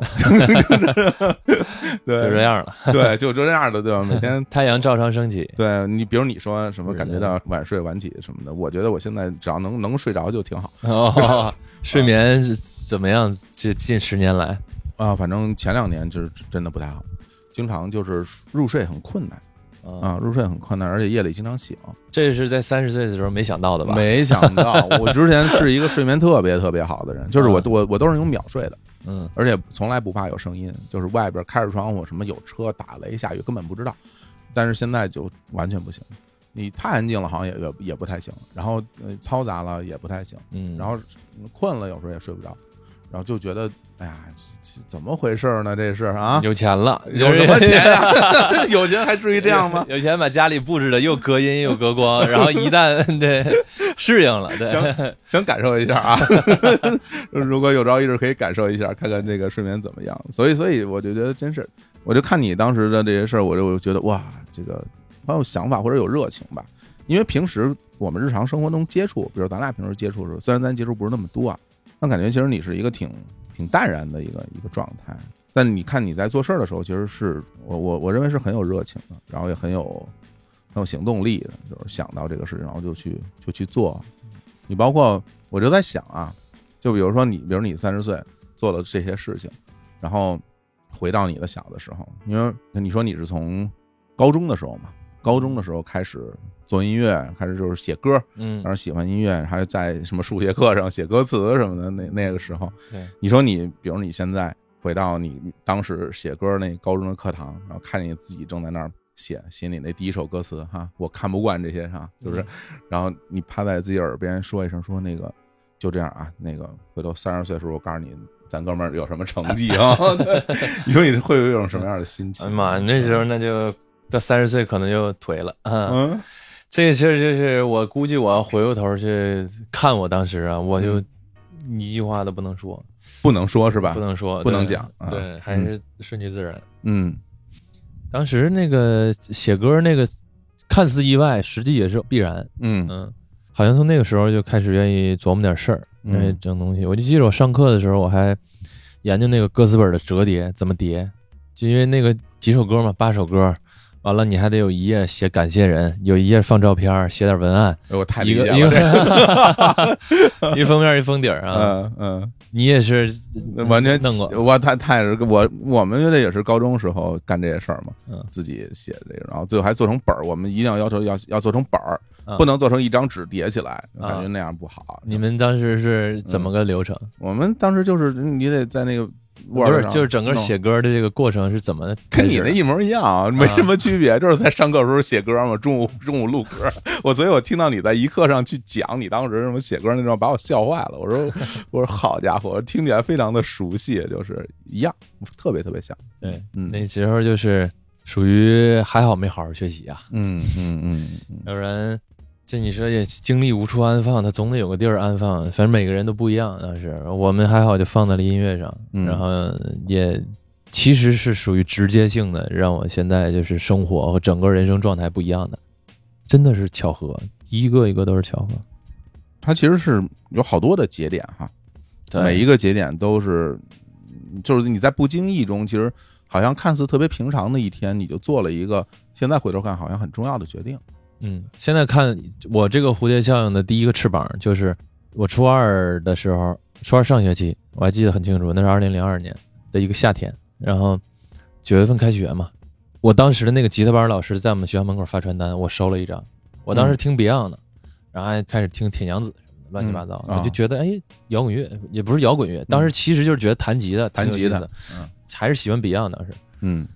对， 就这样了， 对，就这样的，对吧？每天太阳照常升起， 对你，比如你说什么感觉到晚睡晚起什么的，我觉得我现在只要能能睡着就挺好。 哦，睡眠怎么样？这近十年来啊，反正前两年就是真的不太好，经常就是入睡很困难。啊，入睡很困难，而且夜里经常醒。 这是在三十岁的时候没想到的吧？ 没想到，我之前是一个睡眠特别特别好的人，就是我我我都是那种秒睡的，嗯，而且从来不怕有声音，就是外边开着窗户，什么有车、打雷、下雨根本不知道。但是现在就完全不行，你太安静了，好像也也也不太行，然后嘈杂了也不太行，嗯，然后困了有时候也睡不着，然后就觉得。哎呀，怎么回事呢？这是啊， 有钱了， 有什么钱呀？有钱还至于这样吗？ 有钱把家里布置的又隔音又隔光，然后一旦对适应了，对， 想想感受一下啊。如果有朝一日可以感受一下，看看这个睡眠怎么样。所以，所以我就觉得真是，我就看你当时的这些事儿，我就觉得哇，这个很有想法或者有热情吧。因为平时我们日常生活中接触，比如咱俩平时接触的时候，虽然咱接触不是那么多啊，但感觉其实你是一个挺。挺淡然的一个一个状态，但你看你在做事的时候，其实是我我我认为是很有热情的，然后也很有很有行动力的，就是想到这个事情，然后就去就去做。你包括我就在想啊，就比如说你，比如你三十岁做了这些事情，然后回到你的小的时候，因为你说你是从高中的时候嘛，高中的时候开始做音乐，开始就是写歌，嗯，然后喜欢音乐，还在什么数学课上写歌词什么的。那那个时候，对，你说你，比如你现在回到你当时写歌那高中的课堂，然后看你自己正在那儿写写你那第一首歌词哈，我看不惯这些哈，就是，然后你趴在自己耳边说一声，说那个就这样啊，那个回头三十岁的时候，我告诉你，咱哥们儿有什么成绩啊？你说你会有一种什么样的心情？ 哎妈，那时候那就到三十岁可能就颓了，嗯。这个其实就是我估计我要回过头去看我当时啊，我就一句话都不能说， 不能说是吧？ 不能说， 不能讲， 对，还是顺其自然。 嗯， 当时那个写歌那个看似意外，实际也是必然。嗯嗯，好像从那个时候就开始愿意琢磨点事儿，愿意整东西。我就记得我上课的时候，我还研究那个歌词本的折叠怎么叠，就因为那个几首歌嘛，八首歌。完了，你还得有一页写感谢人，有一页放照片，写点文案。 我太理解了，一个一封面一封底啊。 嗯嗯， 你也是完全弄过。 我太太我我们这也是高中时候干这些事儿嘛，嗯，自己写这个，然后最后还做成本儿。我们一定要要求要要做成本儿，不能做成一张纸叠起来，感觉那样不好。 你们当时是怎么个流程？ 我们当时就是你得在那个。 不是，就是整个写歌的这个过程是怎么？ 跟你那一模一样，没什么区别，就是在上课的时候写歌嘛，中午中午录歌。我所以，我听到你在一课上去讲你当时什么写歌那种，把我笑坏了。我说，我说好家伙，听起来非常的熟悉，就是一样，特别特别像。 对，嗯，那时候就是属于还好没好好学习啊， 嗯嗯嗯， 要不然。这你说也精力无处安放，他总得有个地儿安放。反正每个人都不一样，当时我们还好就放在了音乐上，嗯、然后也其实是属于直接性的，让我现在就是生活和整个人生状态不一样的，真的是巧合，一个一个都是巧合。 它其实是有好多的节点哈，每一个节点都是，就是你在不经意中，其实好像看似特别平常的一天，你就做了一个现在回头看好像很重要的决定。 嗯，现在看我这个蝴蝶效应的第一个翅膀，就是我初二的时候，初二上学期我还记得很清楚，那是二零零二年的一个夏天，然后九月份开学嘛，我当时的那个吉他班老师在我们学校门口发传单，我收了一张，我当时听 Beyond 的，然后还开始听铁娘子什么的乱七八糟，嗯、我就觉得哎，摇滚乐也不是摇滚乐，当时其实就是觉得弹吉他， 弹吉他， 嗯，还是喜欢 Beyond 当时， 嗯。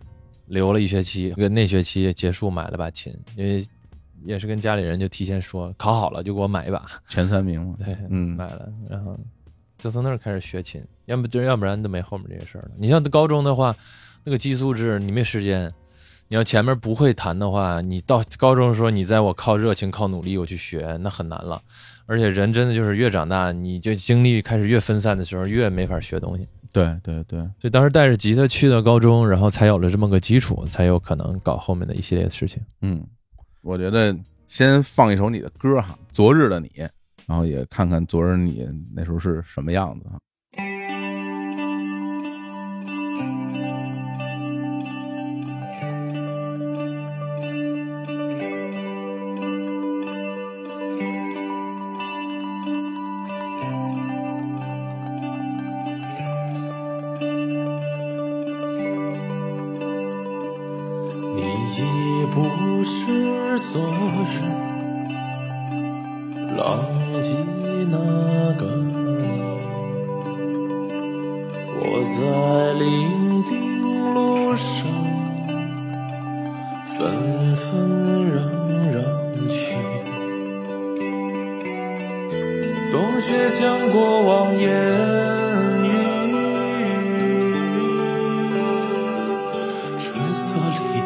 留了一学期，跟那学期结束买了把琴，因为也是跟家里人就提前说考好了就给我买一把， 前三名嘛。 对，嗯，买了，然后就从那儿开始学琴，要不就要不然都没后面这些事儿了。你像高中的话，那个寄宿制你没时间，你要前面不会弹的话，你到高中说你在我靠热情靠努力我去学，那很难了。而且人真的就是越长大，你就精力开始越分散的时候，越没法学东西。 对对对， 所以当时带着吉他去到高中，然后才有了这么个基础，才有可能搞后面的一系列的事情。 嗯，我觉得先放一首你的歌哈，《昨日的你》，然后也看看昨日你那时候是什么样子哈。 已不是昨日浪迹那个你，我在伶仃路上纷纷攘攘去，冬雪将过往烟雨，春色里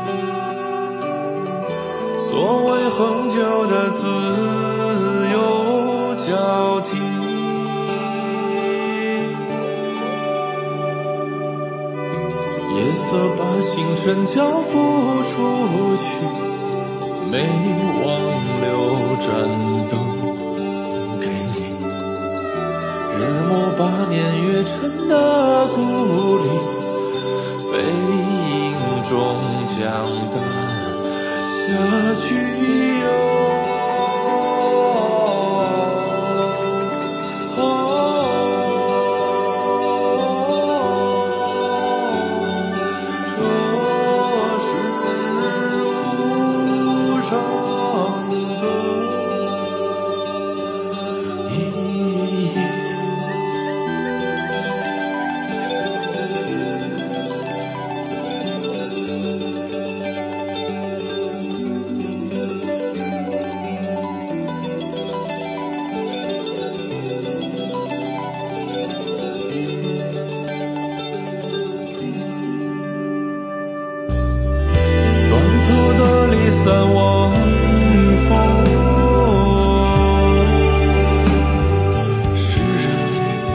所谓恒久的自由交替，夜色把星辰交付出去，没忘留盏灯给你，日暮把年月沉的故里，背影终将淡下去哟。错的离散晚风，诗人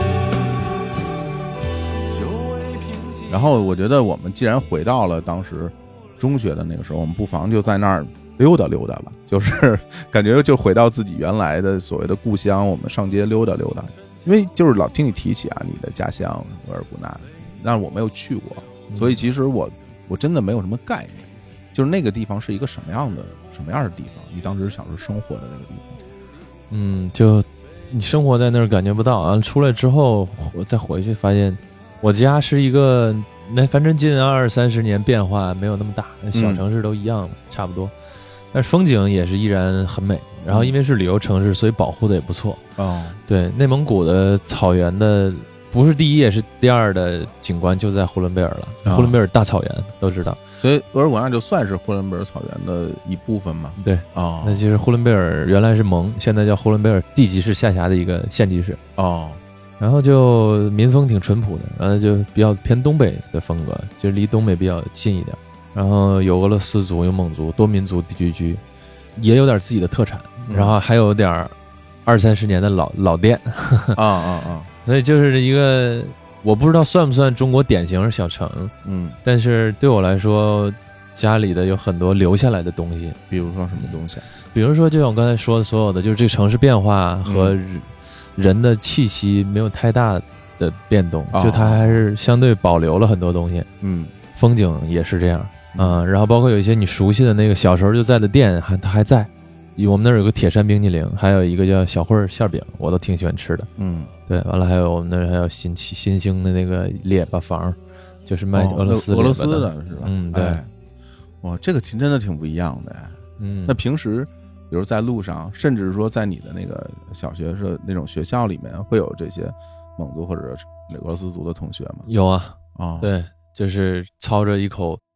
久未平静。 然后我觉得我们既然回到了当时中学的那个时候，我们不妨就在那儿溜达溜达吧，就是感觉就回到自己原来的所谓的故乡，我们上街溜达溜达。因为就是老听你提起啊，你的家乡额尔古纳，但是我没有去过，所以其实我我真的没有什么概念，就是那个地方是一个什么样的什么样的地方？你当时想是生活的那个地方？ 嗯，就你生活在那儿感觉不到啊，出来之后我再回去发现，我家是一个那反正近二三十年变化没有那么大，小城市都一样、嗯、差不多，但是风景也是依然很美。然后因为是旅游城市，所以保护的也不错。 哦， 对，内蒙古的草原的不是第一也是第二的景观就在呼伦贝尔了。哦、呼伦贝尔大草原都知道， 所以额尔古纳就算是呼伦贝尔草原的一部分嘛。 对， 哦， 那其实呼伦贝尔原来是蒙，现在叫呼伦贝尔地级市下辖的一个县级市。 哦， 然后就民风挺淳朴的，完了就比较偏东北的风格，就离东北比较近一点。然后有俄罗斯族，有蒙族，多民族地聚居，也有点自己的特产。然后还有点二三十年的老老店， 啊啊啊！ 所以就是一个我不知道算不算中国典型小城， 嗯， 但是对我来说，家里的有很多留下来的东西， 比如说什么东西？ 比如说就像我刚才说的所有的，就是这个城市变化和人的气息没有太大的变动， 嗯、 就它还是相对保留了很多东西， 嗯， 风景也是这样，嗯、呃，然后包括有一些你熟悉的那个小时候就在的店，还它还在。我们那儿有个铁山冰淇淋，还有一个叫小慧馅饼，我都挺喜欢吃的。 嗯， 对，完了还有我们那儿还有新新兴的那个列巴房，就是卖俄罗斯、 哦、俄罗斯的是吧？ 嗯，对。 哎、哇，这个真的挺不一样的。 嗯， 那平时比如在路上，甚至说在你的那个小学是那种学校里面，会有这些蒙族或者俄罗斯族的同学吗？ 有啊， 哦， 对，就是操着一口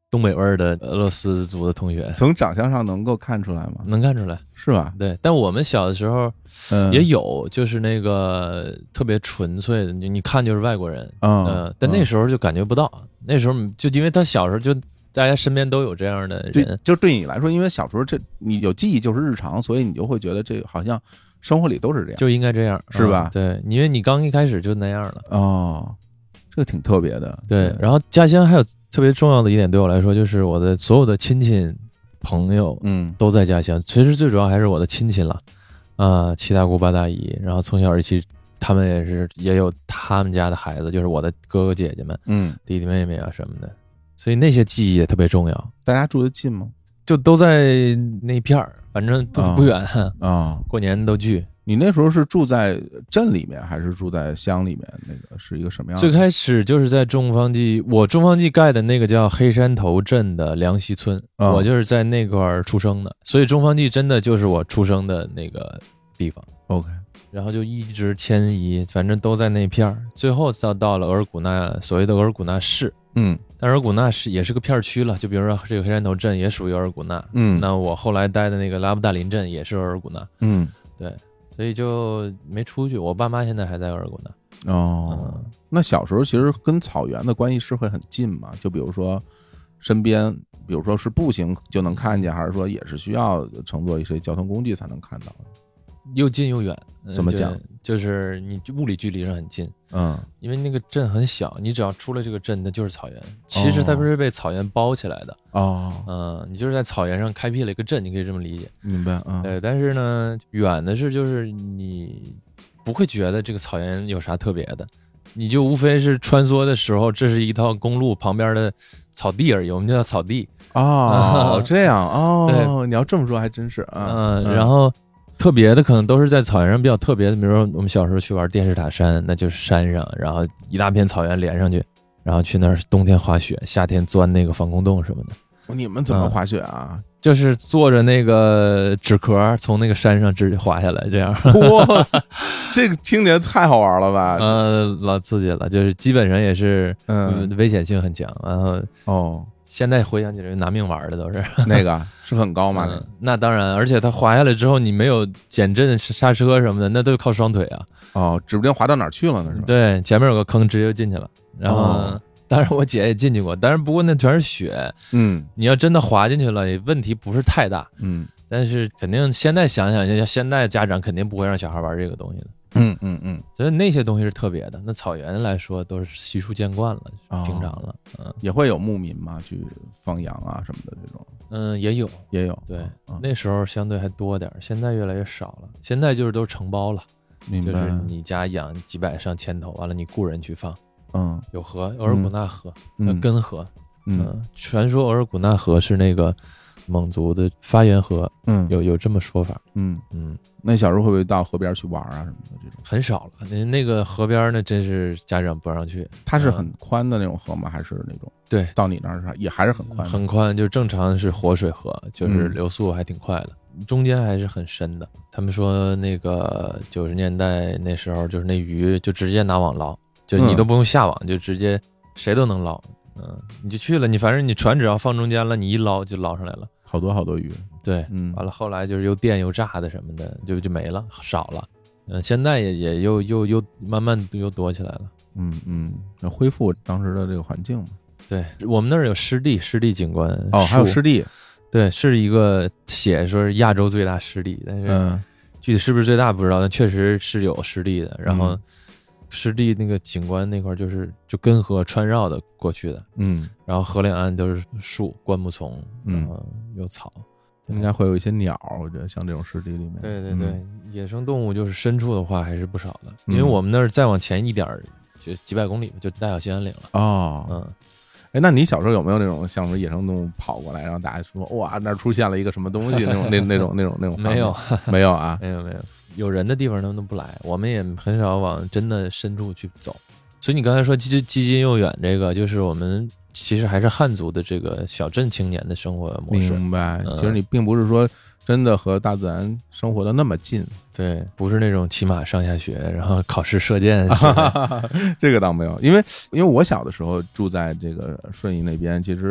东北味儿的俄罗斯族的同学。 从长相上能够看出来吗？ 能看出来， 是吧？ 对，但我们小的时候也有，就是那个特别纯粹的，你你看就是外国人，嗯、呃，但那时候就感觉不到，嗯、那时候就因为他小时候就大家身边都有这样的人， 对，就对你来说，因为小时候这你有记忆就是日常，所以你就会觉得这好像生活里都是这样， 就应该这样， 是吧？ 嗯、对，因为你刚一开始就那样了， 哦。这个挺特别的， 对。然后家乡还有特别重要的一点，对我来说，就是我的所有的亲戚朋友，嗯，都在家乡。其实最主要还是我的亲戚了，啊，七大姑八大姨，然后从小一起，他们也是也有他们家的孩子，就是我的哥哥姐姐们，嗯，弟弟妹妹啊什么的，所以那些记忆也特别重要。 大家住得近吗？ 就都在那片儿，反正都不远啊、哦哦。过年都聚。 你那时候是住在镇里面还是住在乡里面？那个是一个什么样的？ 最开始就是在中方记，我中方记盖的那个叫黑山头镇的梁溪村，哦、我就是在那块儿出生的，所以中方记真的就是我出生的那个地方。 OK， 然后就一直迁移，反正都在那片儿，最后到到了额尔古纳，所谓的额尔古纳市。嗯，但额尔古纳是也是个片区了，就比如说这个黑山头镇也属于额尔古纳。嗯，那我后来待的那个拉布大林镇也是额尔古纳。嗯，对。所以就没出去，我爸妈现在还在额尔古纳。 哦、嗯，那小时候其实跟草原的关系是会很近嘛？就比如说身边，比如说是步行就能看见，还是说也是需要乘坐一些交通工具才能看到的？ 又近又远。 怎么讲？ 就, 就是你物理距离上很近，嗯，因为那个镇很小，你只要出了这个镇，那就是草原。其实它不是被草原包起来的哦，嗯，你就是在草原上开辟了一个镇，你可以这么理解。 明白，嗯， 对。但是呢，远的是就是你不会觉得这个草原有啥特别的，你就无非是穿梭的时候，这是一套公路旁边的草地而已，我们就叫草地。 哦，这样哦，你要这么说还真是啊， 嗯，然后。特别的可能都是在草原上比较特别的，比如说我们小时候去玩电视塔山，那就是山上，然后一大片草原连上去，然后去那儿冬天滑雪，夏天钻那个防空洞什么的。 你们怎么滑雪啊？ 嗯、就是坐着那个纸壳从那个山上直接滑下来，这样。 哇塞，这个听起来太好玩了吧？ 呃，老刺激了，就是基本上也是，嗯，危险性很强。然后哦。现在回想起来，拿命玩的都是那个是很高吗、 嗯？那当然，而且它滑下来之后，你没有减震、刹车什么的，那都靠双腿啊。 哦，指不定滑到哪儿去了呢，是吧？ 对，前面有个坑，直接就进去了。然后，哦、当然我姐也进去过，当然不过那全是雪。嗯，你要真的滑进去了，问题不是太大。嗯，但是肯定现在想想，现在家长肯定不会让小孩玩这个东西的。 嗯嗯嗯， 所以那些东西是特别的。那草原来说都是悉数见惯了，哦、平常了。嗯， 也会有牧民嘛，去放羊啊什么的这种。 嗯，也有也有。 对、嗯，那时候相对还多点，现在越来越少了。现在就是都是承包了， 明白？ 就是你家养几百上千头，完了你雇人去放。嗯，有河，额尔古纳河，嗯、根河。嗯，嗯传说额尔古纳河是那个蒙族的发源河。嗯，有有这么说法。 嗯嗯。那小时候会不会到河边去玩啊什么的这种？ 很少了，那那个河边呢，真是家长不让去。 它是很宽的那种河吗？还是那种？ 对， 到你那儿也还是很宽， 很宽，就正常是活水河，就是流速还挺快的，嗯、中间还是很深的。他们说那个九十年代那时候，就是那鱼就直接拿网捞，就你都不用下网，嗯、就直接谁都能捞。嗯，你就去了，你反正你船只要放中间了，你一捞就捞上来了。 好多好多鱼， 对，嗯，完了后来就是又电又炸的什么的，就就没了，少了，嗯，现在也也又又又慢慢又多起来了， 嗯嗯，要恢复当时的这个环境嘛。 对，我们那儿有湿地，湿地景观哦，还有湿地， 对，是一个写说是亚洲最大湿地，但是具体是不是最大不知道，但确实是有湿地的。然后湿地那个景观那块就是就根河穿绕的过去的，嗯，然后河两岸都是树、灌木丛，嗯，有草， 应该会有一些鸟，我觉得像这种湿地里面， 对对对，嗯、野生动物就是牲畜的话还是不少的，因为我们那儿再往前一点就几百公里就大小兴安岭了。 哦，嗯，哎，那你小时候有没有那种像什么野生动物跑过来，然后大家说哇那儿出现了一个什么东西那种那那种那种那种？ 没有， 没有啊， 没有没有。有人的地方他们都不来，我们也很少往真的深处去走。所以你刚才说基基近又远，这个就是我们其实还是汉族的这个小镇青年的生活模式。 明白，其实你并不是说真的和大自然生活的那么近， 对，不是那种骑马上下学，然后考试射箭， 这个倒没有。因为因为我小的时候住在这个顺义那边，其实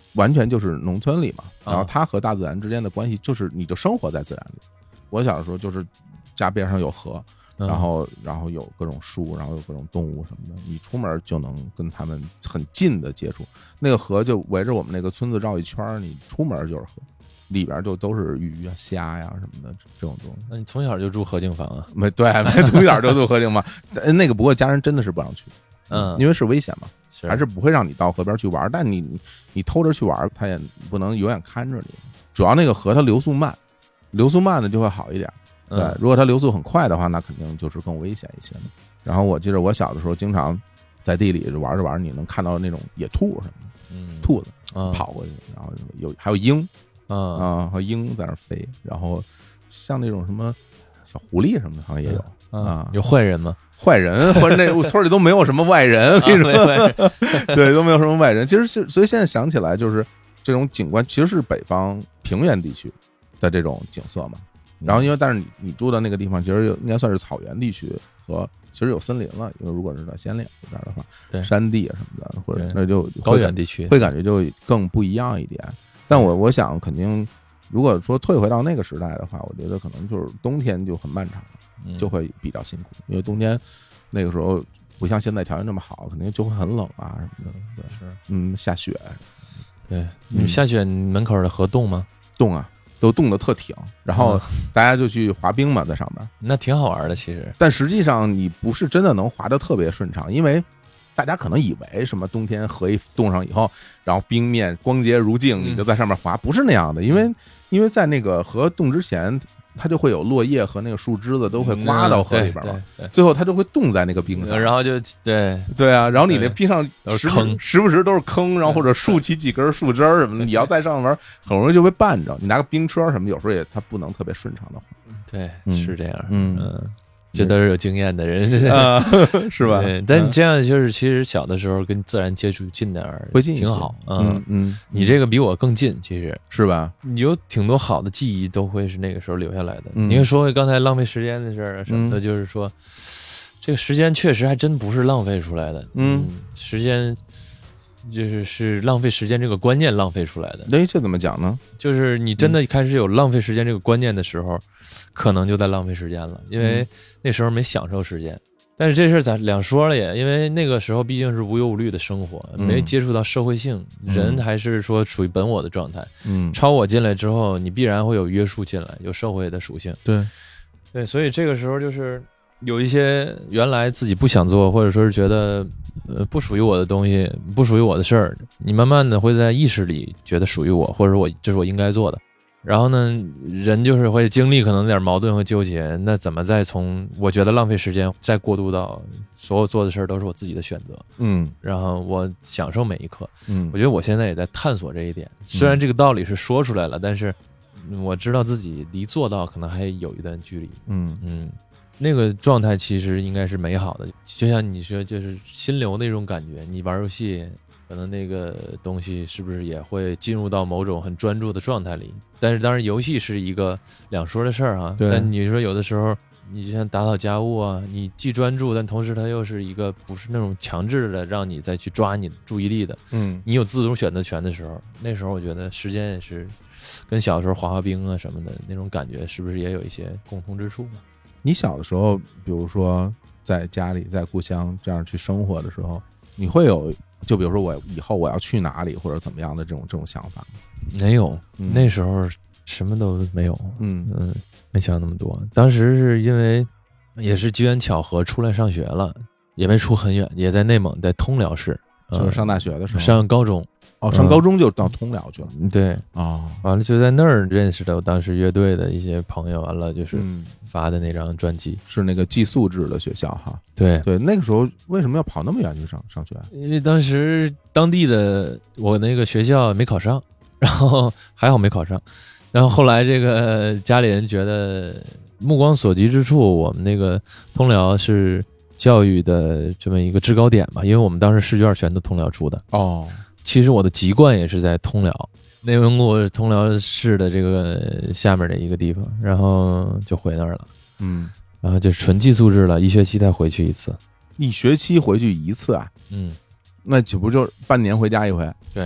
完全就是农村里嘛，然后它和大自然之间的关系就是你就生活在自然里。我小的时候就是家边上有河，然后然后有各种树，然后有各种动物什么的，你出门就能跟他们很近的接触。那个河就围着我们那个村子绕一圈，你出门就是河，里边就都是鱼啊、虾呀什么的这种东西。 那你从小就住河景房啊？ 没对，没从小就住河景房。那个不过家人真的是不让去， 嗯， 因为是危险嘛， 是还是不会让你到河边去玩。但你你偷着去玩，他也不能永远看着你。主要那个河它流速慢，流速慢的就会好一点。对，如果它流速很快的话，那肯定就是更危险一些。然后我记得我小的时候，经常在地里玩着玩，你能看到那种野兔什么的，嗯，兔子跑过去，然后有还有鹰啊啊和鹰在那飞，然后像那种什么小狐狸什么的，好像也有啊。 有坏人吗？ 坏人，或者那村里都没有什么外人，我跟你说，对，都没有什么外人。其实是，所以现在想起来，就是这种景观其实是北方平原地区的这种景色嘛。然后因为但是你你住的那个地方其实应该算是草原地区和其实有森林了，因为如果是在先烈这边的话， 对山地啊什么的，或者那就高原地区会感觉就更不一样一点。但我我想肯定，如果说退回到那个时代的话，我觉得可能就是冬天就很漫长，就会比较辛苦，因为冬天那个时候不像现在条件这么好，肯定就会很冷啊什么的。对，是嗯下雪， 对，你下雪门口的河冻吗？ 冻啊。都冻得特挺，然后大家就去滑冰嘛，在上面， 那挺好玩的其实。 但实际上你不是真的能滑得特别顺畅，因为大家可能以为什么冬天河一冻上以后，然后冰面光洁如镜，你就在上面滑，不是那样的，因为因为在那个河冻之前，它就会有落叶和那个树枝子都会刮到河里边嘛，最后它就会冻在那个冰上， 然后就对对啊，然后你那冰上时坑， 时不时都是坑，然后或者竖起几根树枝什么的，你要在上面很容易就被绊着。你拿个冰车什么，有时候也它不能特别顺畅的滑。 对，是这样， 嗯嗯。这都是有经验的人， 啊、是吧？ 对，但你这样就是，其实小的时候跟自然接触近点儿， 会近挺好。 嗯嗯， 你这个比我更近，其实是吧？ 你有挺多好的记忆都会是那个时候留下来的。 嗯、 你看，说回刚才浪费时间的事儿什么的，嗯、就是说，这个时间确实还真不是浪费出来的。 嗯， 嗯时间就是是浪费时间这个观念浪费出来的。 哎，这怎么讲呢？ 就是你真的开始有浪费时间这个观念的时候。嗯可能就在浪费时间了，因为那时候没享受时间。但是这事儿咱两说了也，因为那个时候毕竟是无忧无虑的生活，没接触到社会性， 嗯、 人还是说属于本我的状态。 嗯， 超我进来之后，你必然会有约束进来，有社会的属性。 对， 对，所以这个时候就是有一些原来自己不想做，或者说是觉得呃不属于我的东西，不属于我的事儿，你慢慢的会在意识里觉得属于我，或者说我这是我应该做的。然后呢，人就是会经历可能有点矛盾和纠结，那怎么再从我觉得浪费时间，再过渡到所有做的事儿都是我自己的选择， 嗯， 然后我享受每一刻， 嗯， 我觉得我现在也在探索这一点。虽然这个道理是说出来了，但是我知道自己离做到可能还有一段距离， 嗯嗯，那个状态其实应该是美好的，就像你说，就是心流那种感觉，你玩游戏。可能那个东西是不是也会进入到某种很专注的状态里？但是当然，游戏是一个两说的事儿啊。但你说有的时候，你就像打扫家务啊，你既专注，但同时它又是一个不是那种强制的让你再去抓你的注意力的。 嗯， 你有自主选择权的时候，那时候我觉得时间也是跟小时候滑滑冰啊什么的那种感觉，是不是也有一些共通之处呢？ 你小的时候，比如说在家里、在故乡这样去生活的时候，你会有？就比如说我以后我要去哪里或者怎么样的这种这种想法， 没有，嗯、那时候什么都没有， 嗯嗯，没想那么多。当时是因为也是机缘巧合出来上学了，也没出很远，也在内蒙，在通辽市， 就是上大学的时候， 上高中。 哦，上高中就到通辽去了。 嗯、对啊、 哦， 完了就在那儿认识的我当时乐队的一些朋友，完了就是发的那张专辑， 嗯、是那个寄宿制的学校哈。 对对，那个时候为什么要跑那么远去上上学？ 因为当时当地的我那个学校没考上，然后还好没考上，然后后来这个家里人觉得目光所及之处，我们那个通辽是教育的这么一个制高点吧，因为我们当时试卷全都通辽出的哦。 其实我的籍贯也是在通辽，内蒙古通辽市的这个下面的一个地方，然后就回那儿了， 嗯， 然后就纯寄宿制了，一学期再回去一次， 一学期回去一次啊， 嗯， 那岂不就半年回家一回？ 对，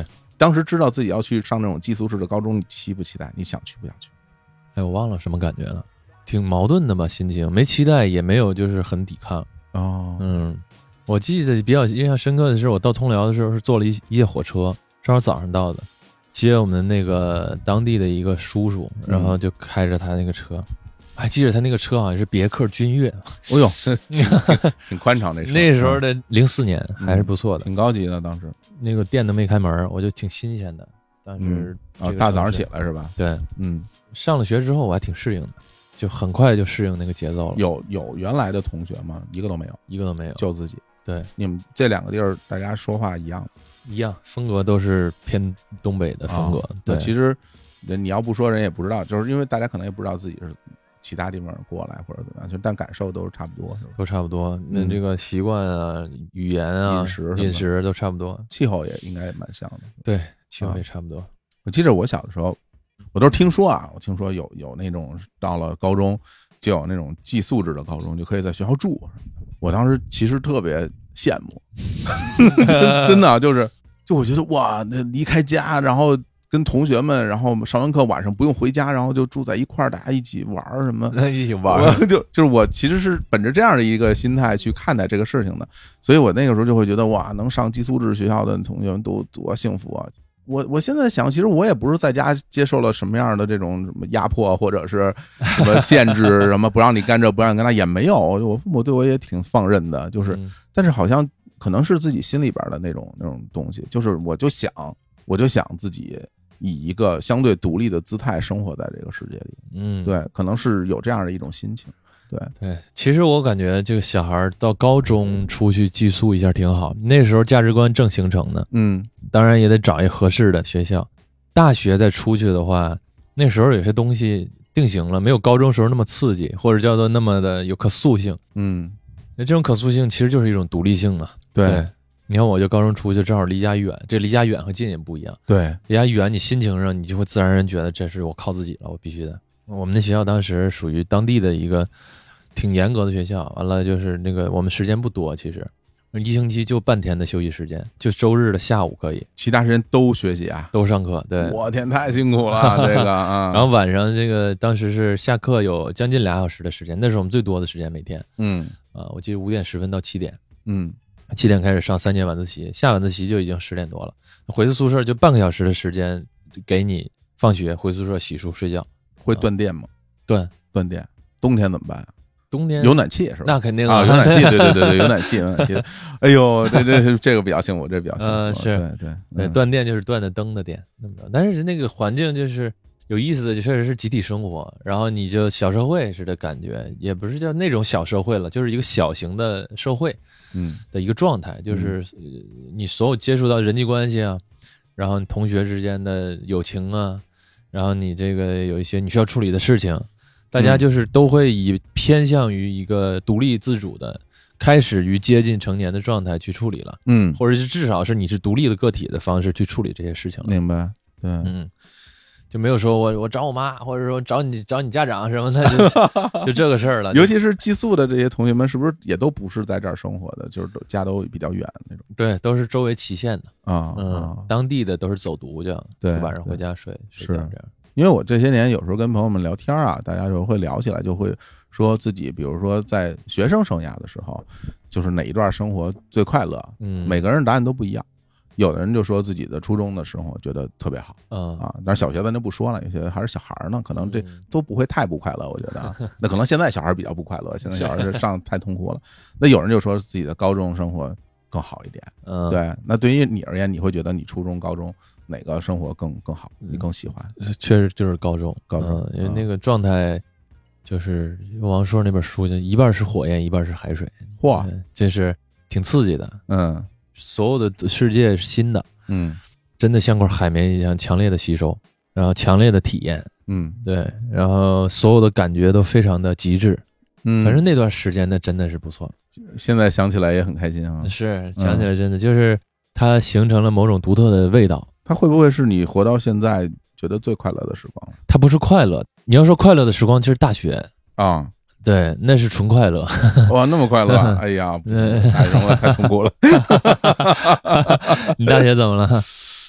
当时知道自己要去上那种寄宿制的高中，你期不期待？你想去不想去？ 哎，我忘了什么感觉了，挺矛盾的吧，心情没期待，也没有就是很抵抗。 哦， 嗯，我记得比较印象深刻的是，我到通辽的时候是坐了一一夜火车，正好早上到的，接我们那个当地的一个叔叔，然后就开着他那个车。嗯，还记得他那个车好像是别克君越， 哦呦，挺挺宽敞那车。 那时候的零四年还是不错的， 挺高级的。当时那个店都没开门，我就挺新鲜的。当时啊，大早上起来是吧？ 对， 嗯， 上了学之后我还挺适应的，就很快就适应那个节奏了。 有有原来的同学吗？一个都没有， 一个都没有， 就自己。 对， 你们这两个地儿大家说话一样， 一样，风格都是偏东北的风格。哦， 对，其实你要不说人也不知道，就是因为大家可能也不知道自己是其他地方过来或者怎么样，就但感受都是差不多，是吧？ 都差不多。那这个习惯啊、嗯、语言啊、 饮食、 饮食都差不多， 气候也应该蛮像的。 对，气候也差不多。啊， 我记得我小的时候，我都是听说啊，我听说有有那种到了高中就有那种寄宿制的高中，就可以在学校住什么的。我当时其实特别羡慕，真的就是就我觉得哇，那离开家，然后跟同学们，然后上完课晚上不用回家，然后就住在一块儿，大家一起玩什么， 一起玩， 就就是我其实是本着这样的一个心态去看待这个事情的，所以我那个时候就会觉得哇，能上寄宿制学校的同学们都多幸福啊！我我现在想，其实我也不是在家接受了什么样的这种什么压迫，或者是什么限制，什么不让你干这，不让你干那，也没有。我父母对我也挺放任的，就是，但是好像可能是自己心里边的那种那种东西，就是我就想，我就想自己以一个相对独立的姿态生活在这个世界里。 嗯， 对，可能是有这样的一种心情。对对，其实我感觉这个小孩到高中出去寄宿一下挺好，那时候价值观正形成呢。 嗯， 当然也得找一合适的学校。大学再出去的话，那时候有些东西定型了，没有高中时候那么刺激，或者叫做那么的有可塑性。 嗯， 那这种可塑性其实就是一种独立性啊。 对， 对，你看我就高中出去正好离家远，这离家远和近也不一样。 对， 离家远，你心情上你就会自然而然觉得这是我靠自己了，我必须的。我们那学校当时属于当地的一个挺严格的学校，完了就是那个我们时间不多，其实一星期就半天的休息时间，就周日的下午可以， 其他时间都学习啊， 都上课。对， 我天，太辛苦了这个啊。 然后晚上这个当时是下课有将近俩小时的时间，那是我们最多的时间每天。 嗯啊，我记得五点十分到七点， 嗯， 七点开始上三节晚自习，下晚自习就已经十点多了，回到宿舍就半个小时的时间给你放学回宿舍洗漱睡觉。 会断电吗？ 断断电，冬天怎么办啊？ 冬天有暖气是吧？ 那肯定啊，有暖气，对对对对，有暖气，有暖气。哎呦，这这这个比较幸福，这比较幸福。 呃，是， 对对对，断电就是断的灯的电，那么着。但是那个环境就是有意思的，就确实是集体生活，然后你就小社会似的感觉，也不是叫那种小社会了，就是一个小型的社会， 嗯的一个状态，就是你所有接触到人际关系啊，然后同学之间的友情啊，然后你这个有一些你需要处理的事情。大家就是都会以偏向于一个独立自主的，开始于接近成年的状态去处理了， 嗯， 或者是至少是你是独立的个体的方式去处理这些事情了。 明白，对， 嗯，就没有说我我找我妈，或者说找你找你家长什么的，就就这个事儿了。 尤其是寄宿的这些同学们，是不是也都不是在这儿生活的，就是家都比较远那种？ 对，都是周围祁县的啊， 嗯，当地的都是走读这样， 对， 晚上回家睡， 是这样。 因为我这些年有时候跟朋友们聊天啊，大家就会聊起来，就会说自己，比如说在学生生涯的时候，就是哪一段生活最快乐？ 嗯， 每个人答案都不一样。有的人就说自己的初中的生活觉得特别好， 嗯啊，但是小学咱就不说了，有些还是小孩呢，可能这都不会太不快乐，我觉得啊，那可能现在小孩比较不快乐，现在小孩是上太痛苦了。那有人就说自己的高中生活更好一点， 嗯， 对。那对于你而言，你会觉得你初中、高中哪个生活更更好？你更喜欢？ 确实就是高中， 高中， 嗯，因为那个状态就是王朔那本书，就一半是火焰，一半是海水， 哇， 这是挺刺激的， 嗯， 所有的世界是新的， 嗯， 真的像块海绵一样强烈的吸收，然后强烈的体验， 嗯， 对，然后所有的感觉都非常的极致， 嗯， 反正那段时间那真的是不错， 现在想起来也很开心啊， 是想起来真的就是它形成了某种独特的味道。 它会不会是你活到现在觉得最快乐的时光？ 它不是快乐，你要说快乐的时光，就是大学啊， 对，那是纯快乐。 哇，那么快乐！哎呀，不行，太容了，太痛苦了。 你大学怎么了？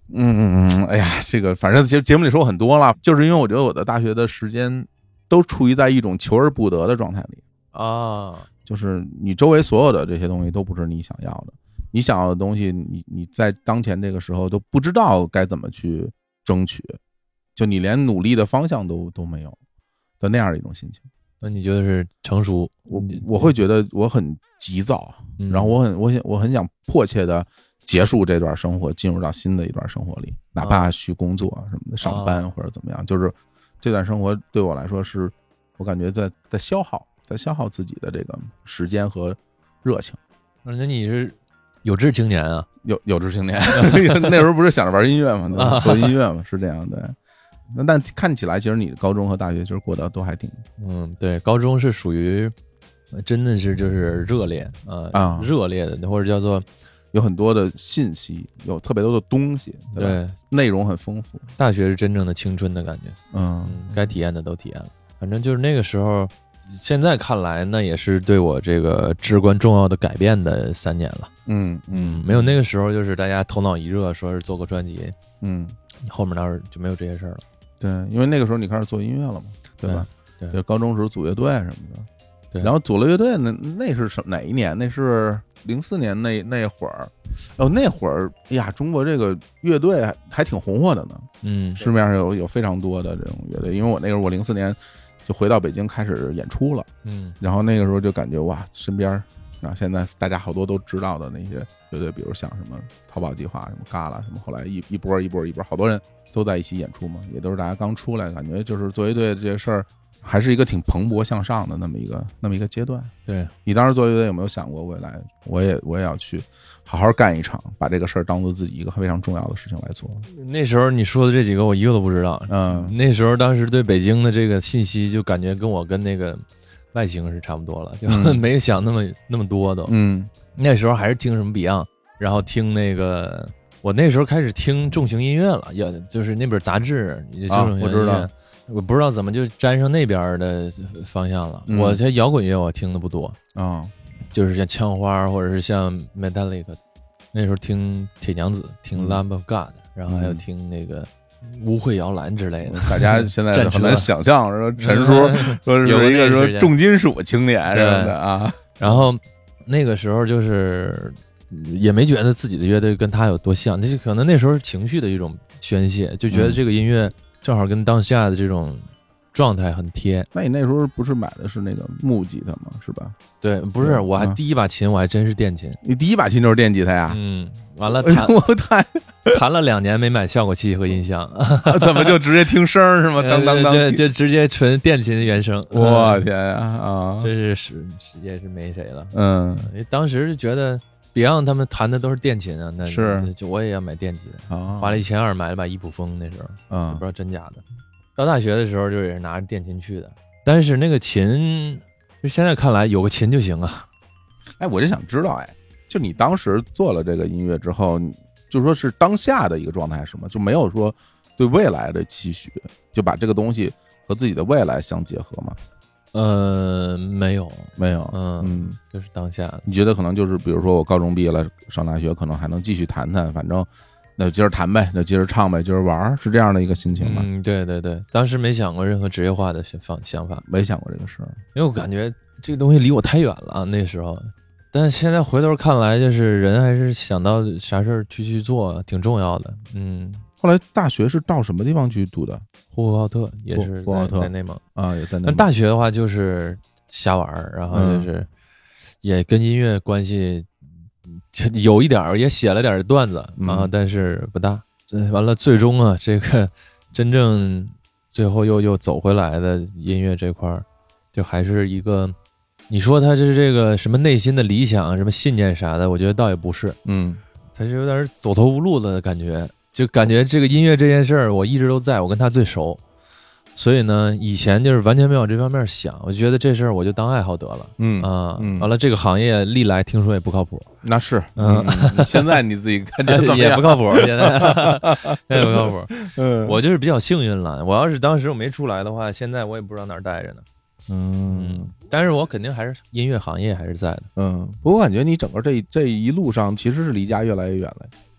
嗯嗯嗯，哎呀，这个反正节节目里说很多了，就是因为我觉得我的大学的时间都处于在一种求而不得的状态里啊， 就是你周围所有的这些东西都不是你想要的，你想要的东西，你你在当前这个时候都不知道该怎么去争取，就你连努力的方向都都没有的那样的一种心情。 那你觉得是成熟？ 我我会觉得我很急躁， 嗯、 然后我很我想我很想迫切的结束这段生活，进入到新的一段生活里，哪怕去工作什么的，上班或者怎么样，就是这段生活对我来说是，我感觉在在消耗，在消耗自己的这个时间和热情。 那你是有志青年啊？ 有有志青年，那时候不是想着玩音乐嘛，对吧？做音乐嘛，是这样的。那但看起来，其实你高中和大学其实过得都还挺…… 嗯，对，高中是属于真的是就是热烈啊啊，热烈的，或者叫做有很多的信息，有特别多的东西，对吧？ 对， 内容很丰富。 大学是真正的青春的感觉， 嗯， 嗯该体验的都体验了。反正就是那个时候，现在看来，那也是对我这个至关重要的改变的三年了。 嗯嗯，没有那个时候，就是大家头脑一热，说是做个专辑， 嗯， 后面倒是就没有这些事儿了。 对，因为那个时候你开始做音乐了嘛，对吧？ 对， 就高中时候组乐队什么的。 对， 然后组了乐队，那那是什哪一年？那是零四年那那会儿。哦，那会儿，哎呀，中国这个乐队还还挺红火的呢。 嗯， 市面上有有非常多的这种乐队，因为我那个时候我零四年就回到北京开始演出了。 嗯， 然后那个时候就感觉哇，身边啊，现在大家好多都知道的那些乐队，比如像什么淘宝计划、什么嘎啦什么，后来一一波一波一波，好多人都在一起演出嘛，也都是大家刚出来，感觉就是做乐队这些事儿还是一个挺蓬勃向上的那么一个那么一个阶段。 对， 你当时做乐队有没有想过未来我也我也要去好好干一场，把这个事儿当做自己一个非常重要的事情来做？ 那时候你说的这几个我一个都不知道。 嗯， 那时候当时对北京的这个信息就感觉跟我跟那个外星是差不多了，就没想那么、嗯、那么多都。 嗯， 那时候还是听什么 Beyond， 然后听那个我那时候开始听重型音乐了，也就是那本杂志重型音乐、啊、 我知道。 我不知道怎么就沾上那边的方向了。嗯、我这摇滚乐我听的不多啊、哦， 就是像枪花或者是像 Metallica， 那时候听铁娘子，听 Lamb of God，、嗯、然后还有听那个污秽摇篮之类的。 大家现在很难想象，说陈叔说是一个说重金属青年什么的啊。 然后那个时候就是也没觉得自己的乐队跟他有多像，那可能那时候是情绪的一种宣泄，就觉得这个音乐、嗯。正好跟当下的这种状态很贴。 那你那时候不是买的是那个木吉他吗？是吧？ 对，不是，我还第一把琴我还真是电琴。 你第一把琴就是电吉他呀？ 嗯，完了弹， 我弹弹了两年没买效果器和音箱， 怎么就直接听声是吗？当当当， 就就直接纯电琴原声。 我天呀啊！ 真是世世界是没谁了。 嗯， 当时就觉得 Beyond 他们弹的都是电琴啊，那是就我也要买电吉他， 哦、 花了一千二买了把伊普风，那时候嗯， 不知道真假的。到大学的时候就也是拿着电琴去的，但是那个琴就现在看来有个琴就行啊。 哎，我就想知道，哎，就你当时做了这个音乐之后，就说是当下的一个状态是吗？就没有说对未来的期许，就把这个东西和自己的未来相结合吗？ 呃，没有， 没有， 嗯嗯， 就是当下。 你觉得可能就是，比如说我高中毕业了，上大学可能还能继续谈谈，反正那就接着谈呗，那接着唱呗，接着玩，是这样的一个心情吗？ 嗯，对对对，当时没想过任何职业化的想想法， 没想过这个事儿， 因为我感觉这个东西离我太远了那时候。但是现在回头看来，就是人还是想到啥事儿去去做，挺重要的。嗯。 后来大学是到什么地方去读的？ 呼和浩特，也是呼和浩特在内蒙啊，也在内蒙。 但大学的话就是瞎玩，然后就是也跟音乐关系有一点，也写了点段子啊，但是不大。完了，最终啊，这个真正最后又又走回来的音乐这块，就还是一个，你说他是这个什么内心的理想、什么信念啥的，我觉得倒也不是， 嗯， 他是有点走投无路的感觉。就感觉这个音乐这件事儿，我一直都在，我跟他最熟，所以呢，以前就是完全没往这方面想，我觉得这事儿我就当爱好得了， 嗯啊， 嗯完了这个行业历来听说也不靠谱， 那是， 嗯， 嗯现在你自己感觉怎么样？ 也不靠谱，现在也不靠谱， 嗯， 我就是比较幸运了，我要是当时我没出来的话，现在我也不知道哪儿待着呢， 嗯， 但是我肯定还是音乐行业还是在的， 嗯，不过我感觉你整个这这一路上其实是离家越来越远了。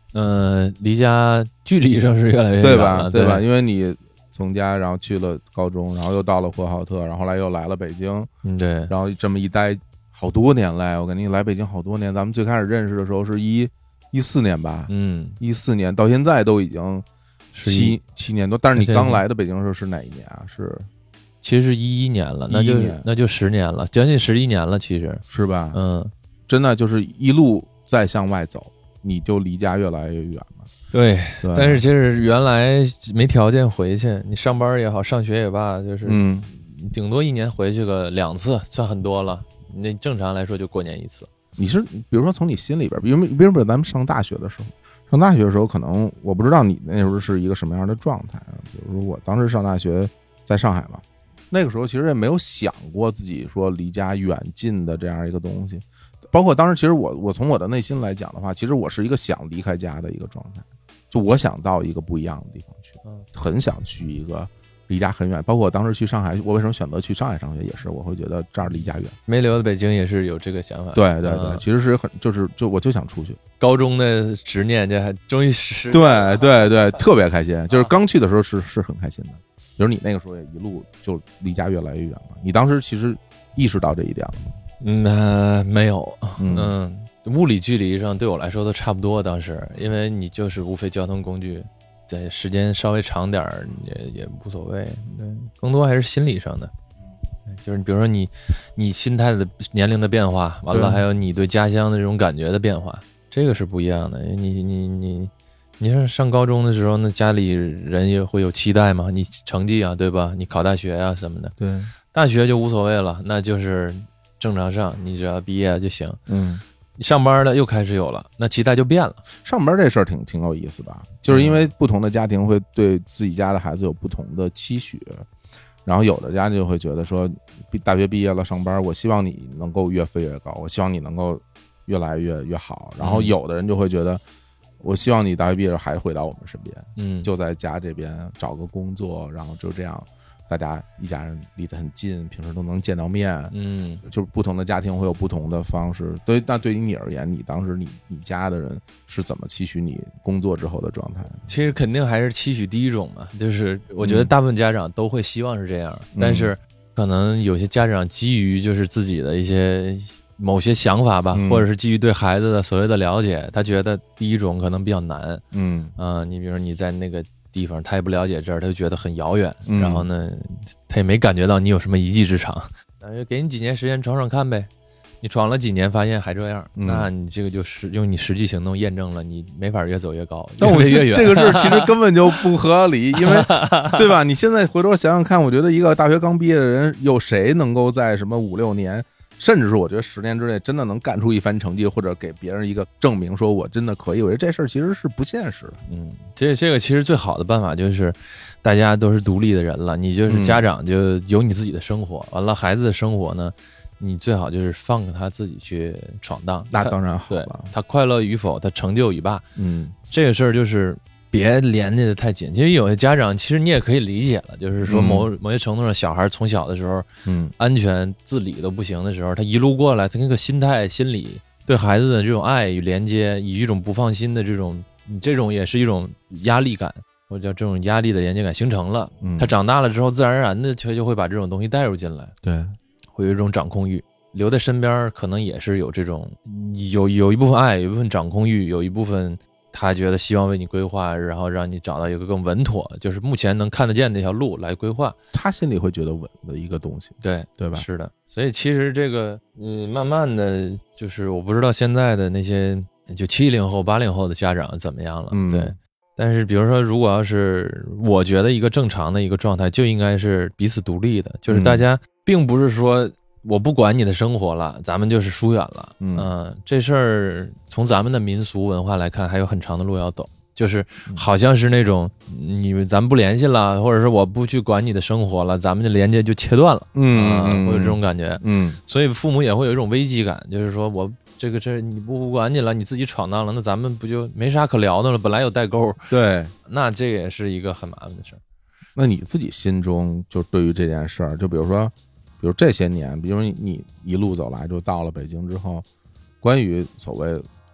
嗯，离家距离上是越来越远了， 对吧？ 对吧？因为你从家然后去了高中，然后又到了呼和浩特，然后后来又来了北京， 嗯，对， 然后这么一待好多年来，我跟你来北京好多年，咱们最开始认识的时候是一一四年吧， 嗯， 一四年到现在都已经七七年多，但是你刚来的北京的时候是哪一年啊？是其实是一一年了，那就那就十年了，将近十一年了，其实是吧？ 嗯， 真的就是一路再向外走，你就离家越来越远了。 对，对，但是就是原来没条件回去，你上班也好，上学也罢，就是嗯，顶多一年回去个两次，算很多了。那正常来说就过年一次。 你是比如说从你心里边，比如比如咱们上大学的时候，上大学的时候，可能我不知道你那时候是一个什么样的状态啊。比如说我当时上大学在上海嘛，那个时候其实也没有想过自己说离家远近的这样一个东西。包括当时其实我我从我的内心来讲的话，其实我是一个想离开家的一个状态，就我想到一个不一样的地方去，很想去一个离家很远。包括我当时去上海，我为什么选择去上海上学，也是我会觉得这儿离家远。 没留在北京也是有这个想法。 对对对，嗯、其实是很就是就我就想出去。 高中的执念这还终于实。 对对对，特别开心。就是刚去的时候是是很开心的。比如你那个时候也一路就离家越来越远了，你当时其实意识到这一点了吗？ 嗯、呃，没有，嗯。嗯物理距离上对我来说都差不多，当时因为你就是无非交通工具，在时间稍微长点也也无所谓，对，更多还是心理上的，就是比如说你你心态的年龄的变化，完了还有你对家乡的这种感觉的变化，这个是不一样的。你你你你上上高中的时候，那家里人也会有期待嘛，你成绩啊，对吧？你考大学啊什么的， 对， 大学就无所谓了，那就是正常上，你只要毕业就行， 嗯。 你上班的又开始有了，那期待就变了。 上班这事儿挺挺有意思吧，就是因为不同的家庭会对自己家的孩子有不同的期许，然后有的家就会觉得说，大学毕业了上班，我希望你能够越飞越高，我希望你能够越来越越好。然后有的人就会觉得，我希望你大学毕业还回到我们身边，嗯，就在家这边找个工作，然后就这样。大家一家人离得很近，平时都能见到面，嗯，就是不同的家庭会有不同的方式。对，那对于你而言，你当时你你家的人是怎么期许你工作之后的状态？ 其实肯定还是期许第一种嘛，就是我觉得大部分家长都会希望是这样，嗯、但是可能有些家长基于就是自己的一些某些想法吧，嗯、或者是基于对孩子的所谓的了解，他觉得第一种可能比较难，嗯啊、呃，你比如说你在那个。地方他也不了解这儿，他就觉得很遥远、嗯、然后呢他也没感觉到你有什么一技之长，那就给你几年时间闯闯看呗，你闯了几年发现还这样、嗯、那你这个就是用你实际行动验证了你没法越走越高， 但我越越远这个事其实根本就不合理，因为对吧，你现在回头想想看，我觉得一个大学刚毕业的人有谁能够在什么五六年甚至是我觉得十年之内真的能干出一番成绩，或者给别人一个证明说我真的可以，我觉得这事儿其实是不现实的。 嗯，这这个其实最好的办法就是大家都是独立的人了，你就是家长就有你自己的生活、嗯、完了孩子的生活呢你最好就是放给他自己去闯荡， 那当然好了， 对，他快乐与否他成就与罢，嗯，这个事儿就是别连接的太紧。其实有些家长其实你也可以理解了，就是说某、嗯、某些程度上小孩从小的时候嗯，安全自理都不行的时候，他一路过来他那个心态心理对孩子的这种爱与连接，以一种不放心的这种这种也是一种压力感，或者叫这种压力的连接感形成了、嗯、他长大了之后自然而然的就就会把这种东西带入进来， 对， 会有一种掌控欲，留在身边可能也是有这种有有一部分爱，有一部分掌控欲，有一部分他觉得希望为你规划，然后让你找到一个更稳妥，就是目前能看得见那条路来规划， 他心里会觉得稳的一个东西， 对对吧？ 是的，所以其实这个嗯，慢慢的就是我不知道现在的那些就七零后八零后的家长怎么样了、嗯、对，但是比如说如果要是我觉得一个正常的一个状态就应该是彼此独立的，就是大家并不是说我不管你的生活了，咱们就是疏远了。嗯、呃，这事儿从咱们的民俗文化来看，还有很长的路要走。就是好像是那种你们咱们不联系了，或者是我不去管你的生活了，咱们的连接就切断了。嗯，呃、会有这种感觉。嗯，所以父母也会有一种危机感，就是说我这个这你不管你了，你自己闯荡了，那咱们不就没啥可聊的了？本来有代沟。 对， 那这也是一个很麻烦的事儿。 那你自己心中就对于这件事儿，就比如说。比如这些年，比如你一路走来就到了北京之后，关于所谓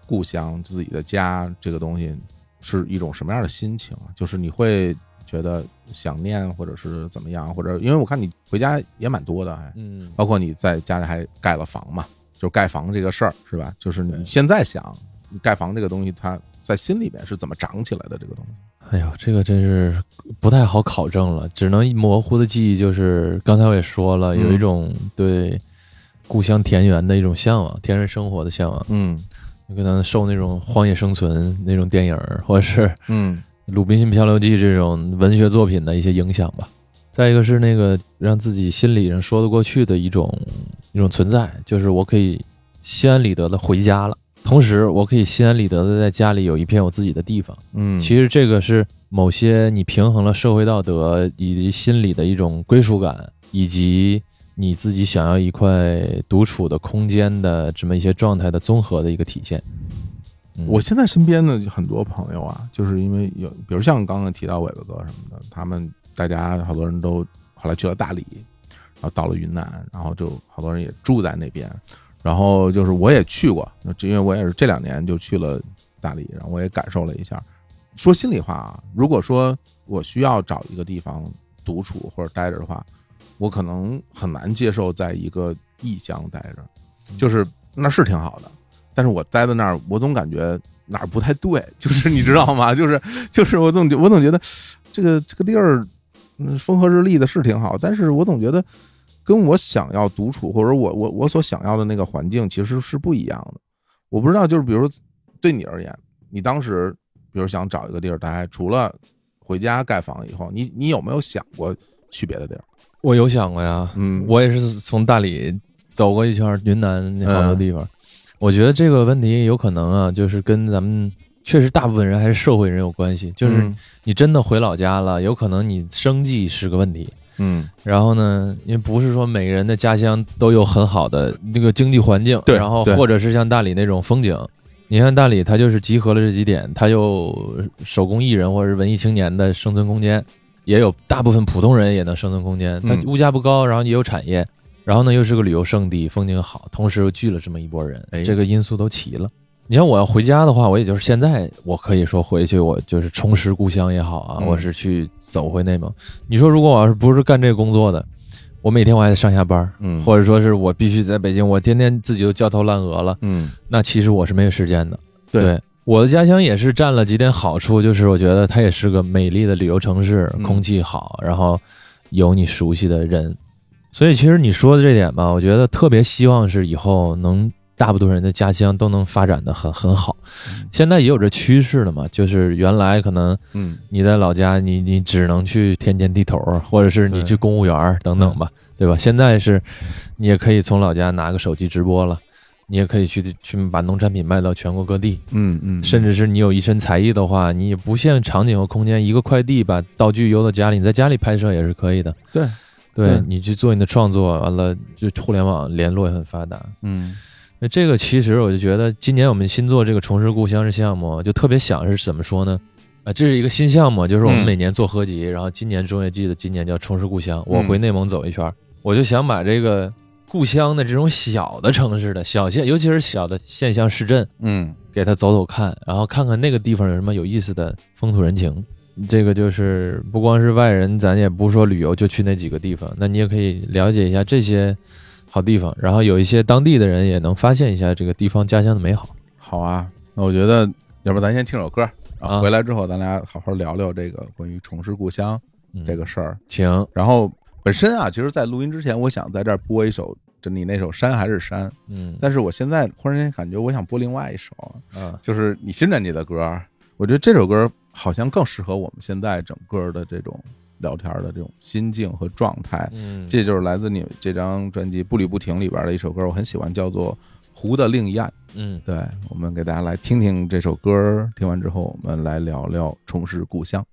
故乡自己的家这个东西是一种什么样的心情啊？就是你会觉得想念，或者是怎么样？或者因为我看你回家也蛮多的，还嗯，包括你在家里还盖了房嘛，就是盖房这个事儿是吧？就是你现在想盖房这个东西，它在心里面是怎么长起来的这个东西？ 哎呦，这个真是不太好考证了，只能模糊的记忆就是刚才我也说了，有一种对故乡田园的一种向往，田园生活的向往。嗯，可能受那种荒野生存那种电影，或者是嗯《鲁滨逊漂流记》这种文学作品的一些影响吧。再一个是那个让自己心里上说得过去的一种一种存在，就是我可以心安理得的回家了。同时我可以心安理得的在家里有一片我自己的地方。嗯，其实这个是某些你平衡了社会道德以及心理的一种归属感，以及你自己想要一块独处的空间的这么一些状态的综合的一个体现。 嗯、我现在身边的很多朋友啊，就是因为有比如像刚刚提到伟伟哥什么的，他们大家好多人都后来去了大理，然后到了云南，然后就好多人也住在那边。然后就是我也去过，因为我也是这两年就去了大理，然后我也感受了一下。说心里话啊，如果说我需要找一个地方独处或者待着的话，我可能很难接受在一个异乡待着，就是那是挺好的，但是我待在那儿，我总感觉哪儿不太对，就是你知道吗？就是就是我总我总觉得这个这个地儿，嗯，风和日丽的是挺好，但是我总觉得。跟我想要独处或者我我我所想要的那个环境其实是不一样的。我不知道，就是比如说对你而言，你当时比如想找一个地儿待，除了回家盖房以后，你你有没有想过去别的地儿？ 我有想过呀，嗯，我也是从大理走过一圈云南那好多地方。嗯、我觉得这个问题有可能啊，就是跟咱们确实大部分人还是社会人有关系，就是你真的回老家了，有可能你生计是个问题。嗯，然后呢，因为不是说每个人的家乡都有很好的那个经济环境， 对， 然后或者是像大理那种风景。你看大理，它就是集合了这几点，它有手工艺人或者是文艺青年的生存空间，也有大部分普通人也能生存空间。它物价不高，然后也有产业，然后呢又是个旅游胜地，风景好，同时又聚了这么一拨人，这个因素都齐了。你看我要回家的话，我也就是现在我可以说回去，我就是重拾故乡也好啊，嗯、我是去走回内蒙。你说如果我要是不是干这个工作的，我每天我还得上下班，嗯，或者说是我必须在北京，我天天自己都焦头烂额了，嗯，那其实我是没有时间的。对，对我的家乡也是占了几点好处，就是我觉得它也是个美丽的旅游城市，空气好，然后有你熟悉的人，所以其实你说的这点吧，我觉得特别希望是以后能。大部分人的家乡都能发展的很很好，现在也有这趋势了嘛，就是原来可能嗯你在老家你你只能去田间地头，或者是你去公务员等等吧，对吧？现在是你也可以从老家拿个手机直播了，你也可以去去把农产品卖到全国各地，嗯嗯，甚至是你有一身才艺的话，你也不限场景和空间，一个快递把道具邮到家里，你在家里拍摄也是可以的。 对对，你去做你的创作，完了就互联网联络也很发达，嗯。那这个其实我就觉得今年我们新做这个重拾故乡这项目，就特别想是怎么说呢？啊，这是一个新项目，就是我们每年做合集，嗯、然后今年中业季的今年叫重拾故乡，我回内蒙走一圈，嗯、我就想把这个故乡的这种小的城市的小县，尤其是小的县乡市镇，嗯，给他走走看，然后看看那个地方有什么有意思的风土人情。这个就是不光是外人，咱也不是说旅游就去那几个地方，那你也可以了解一下这些。好地方，然后有一些当地的人也能发现一下这个地方家乡的美好。 好啊，那我觉得要不咱先听首歌，然后回来之后咱俩好好聊聊这个关于重拾故乡这个事儿。 请。 然后本身啊，其实在录音之前，我想在这儿播一首，就你那首《山还是山》，嗯，但是我现在忽然间感觉我想播另外一首，嗯，就是你新专辑的歌。我觉得这首歌好像更适合我们现在整个的这种。聊天的这种心境和状态，嗯，这就是来自你这张专辑《步履不停》里边的一首歌，我很喜欢，叫做《湖的另一岸》。嗯，对，我们给大家来听听这首歌，听完之后我们来聊聊重拾故乡。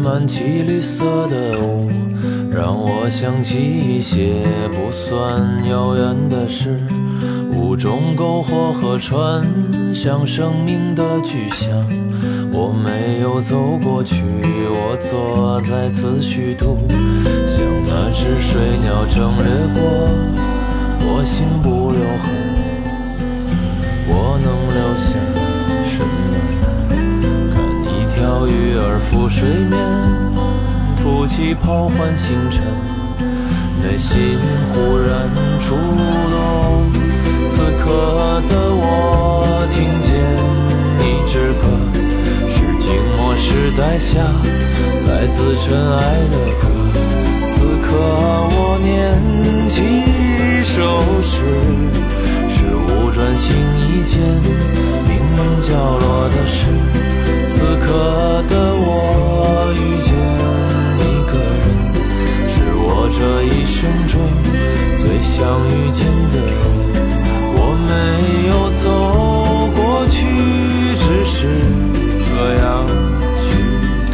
满漆绿色的雾，让我想起一些不算遥远的事。雾中篝火和船，像生命的具象。我没有走过去，我坐在此虚度，像那只水鸟正掠过，我心不留痕。我能留下什么呢？看一条鱼儿浮水面，吐气抛换星辰，内心忽然触动。此刻的我听见一支歌，是静默时代下来自尘埃的歌。此刻我念起一首诗，是无转星移间命运角落的事。此刻的我遇见一个人，是我这一生中最想遇见的人。我没有走过去，只是这样虚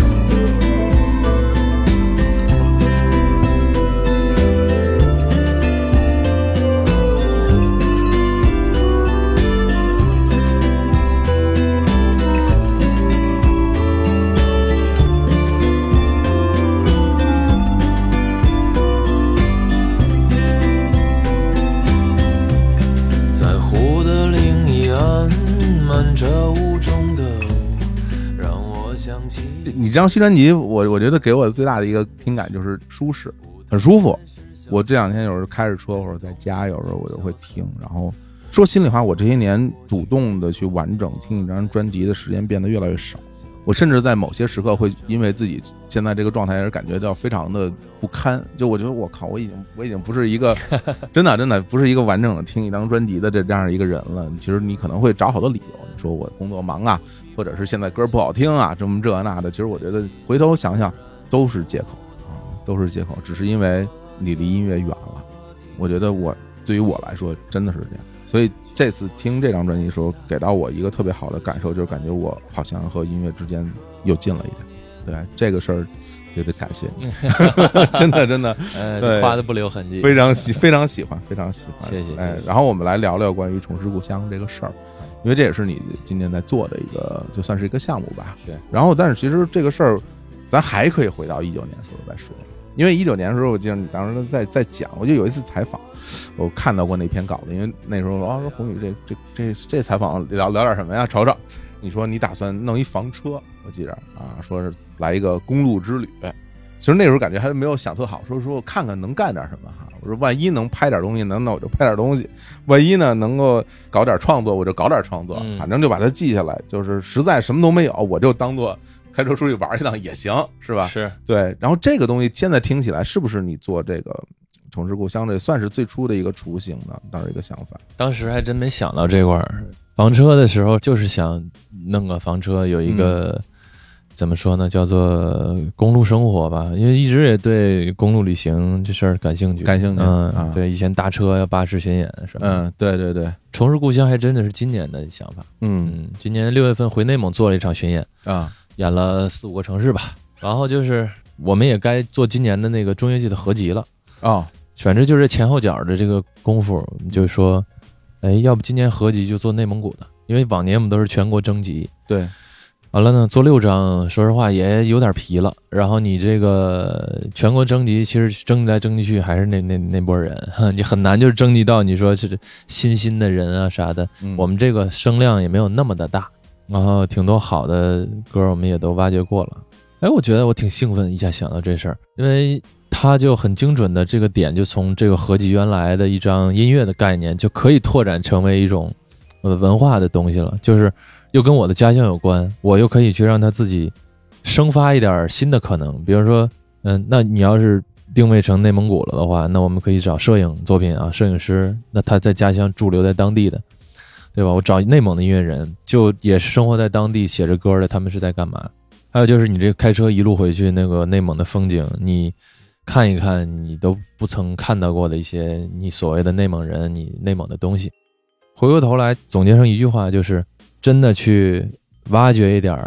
你这张新专辑，我我觉得给我最大的一个听感就是舒适，很舒服。我这两天有时候开着车或者在家，有时候我就会听。然后说心里话，我这些年主动的去完整听一张专辑的时间变得越来越少。我甚至在某些时刻会因为自己现在这个状态而感觉到非常的不堪。就我觉得我靠，我已经我已经不是一个真的真的不是一个完整的听一张专辑的这这样一个人了。其实你可能会找好多理由，你说我工作忙啊，或者是现在歌不好听啊，这么这那的。其实我觉得回头想想都是借口啊，都是借口，只是因为你离音乐远了。我觉得我对于我来说真的是这样。所以这次听这张专辑的时候，给到我一个特别好的感受，就是感觉我好像和音乐之间又近了一点。对这个事儿，也得感谢你，真的真的， 呃，夸的不留痕迹， 非常喜非常喜欢，非常喜欢， 谢谢。 哎，然后我们来聊聊关于重拾故乡这个事儿，因为这也是你今年在做的一个，就算是一个项目吧。 对。 然后，但是其实这个事儿，咱还可以回到一九年的时候再说。因为一九年的时候，我记得你当时在在讲，我就有一次采访，我看到过那篇稿子，因为那时候啊说宏宇这这这这采访聊聊点什么呀？瞅瞅，你说你打算弄一房车，我记着啊，说是来一个公路之旅。其实那时候感觉还没有想特好，说说我看看能干点什么哈。我说万一能拍点东西，能那我就拍点东西；万一呢能够搞点创作，我就搞点创作。反正就把它记下来，就是实在什么都没有，我就当做开车出去玩一趟也行，是吧？ 是对。然后这个东西现在听起来，是不是你做这个重拾故乡这算是最初的一个雏形呢？当时一个想法， 当时还真没想到这块儿。房车的时候，就是想弄个房车，有一个、嗯、怎么说呢，叫做公路生活吧。因为一直也对公路旅行这事儿感兴趣， 感兴趣。 嗯， 啊、 对，以前搭车要巴士巡演什么的。 嗯，对对对。 重拾故乡还真的是今年的想法。 嗯嗯，今年六月份回内蒙做了一场巡演啊。 演了四五个城市吧，然后就是我们也该做今年的那个中乐季的合集了啊、哦， 反正就是前后脚的这个功夫，就是说，哎，要不今年合集就做内蒙古的，因为往年我们都是全国征集， 对， 完了呢做六张，说实话也有点疲了。然后你这个全国征集，其实征集来征集去还是那那那波人，你很难就是征集到你说是新兴的人啊啥的、嗯，我们这个声量也没有那么的大。然后挺多好的歌我们也都挖掘过了，哎，我觉得我挺兴奋，一下想到这事儿，因为它就很精准的这个点，就从这个合集原来的一张音乐的概念，就可以拓展成为一种呃文化的东西了，就是又跟我的家乡有关，我又可以去让它自己生发一点新的可能，比如说，嗯，那你要是定位成内蒙古了的话，那我们可以找摄影作品啊，摄影师，那他在家乡驻留在当地的。对吧？我找内蒙的音乐人，就也是生活在当地写着歌的，他们是在干嘛？还有就是你这开车一路回去，那个内蒙的风景，你看一看，你都不曾看到过的一些你所谓的内蒙人，你内蒙的东西。回过头来总结成一句话，就是真的去挖掘一点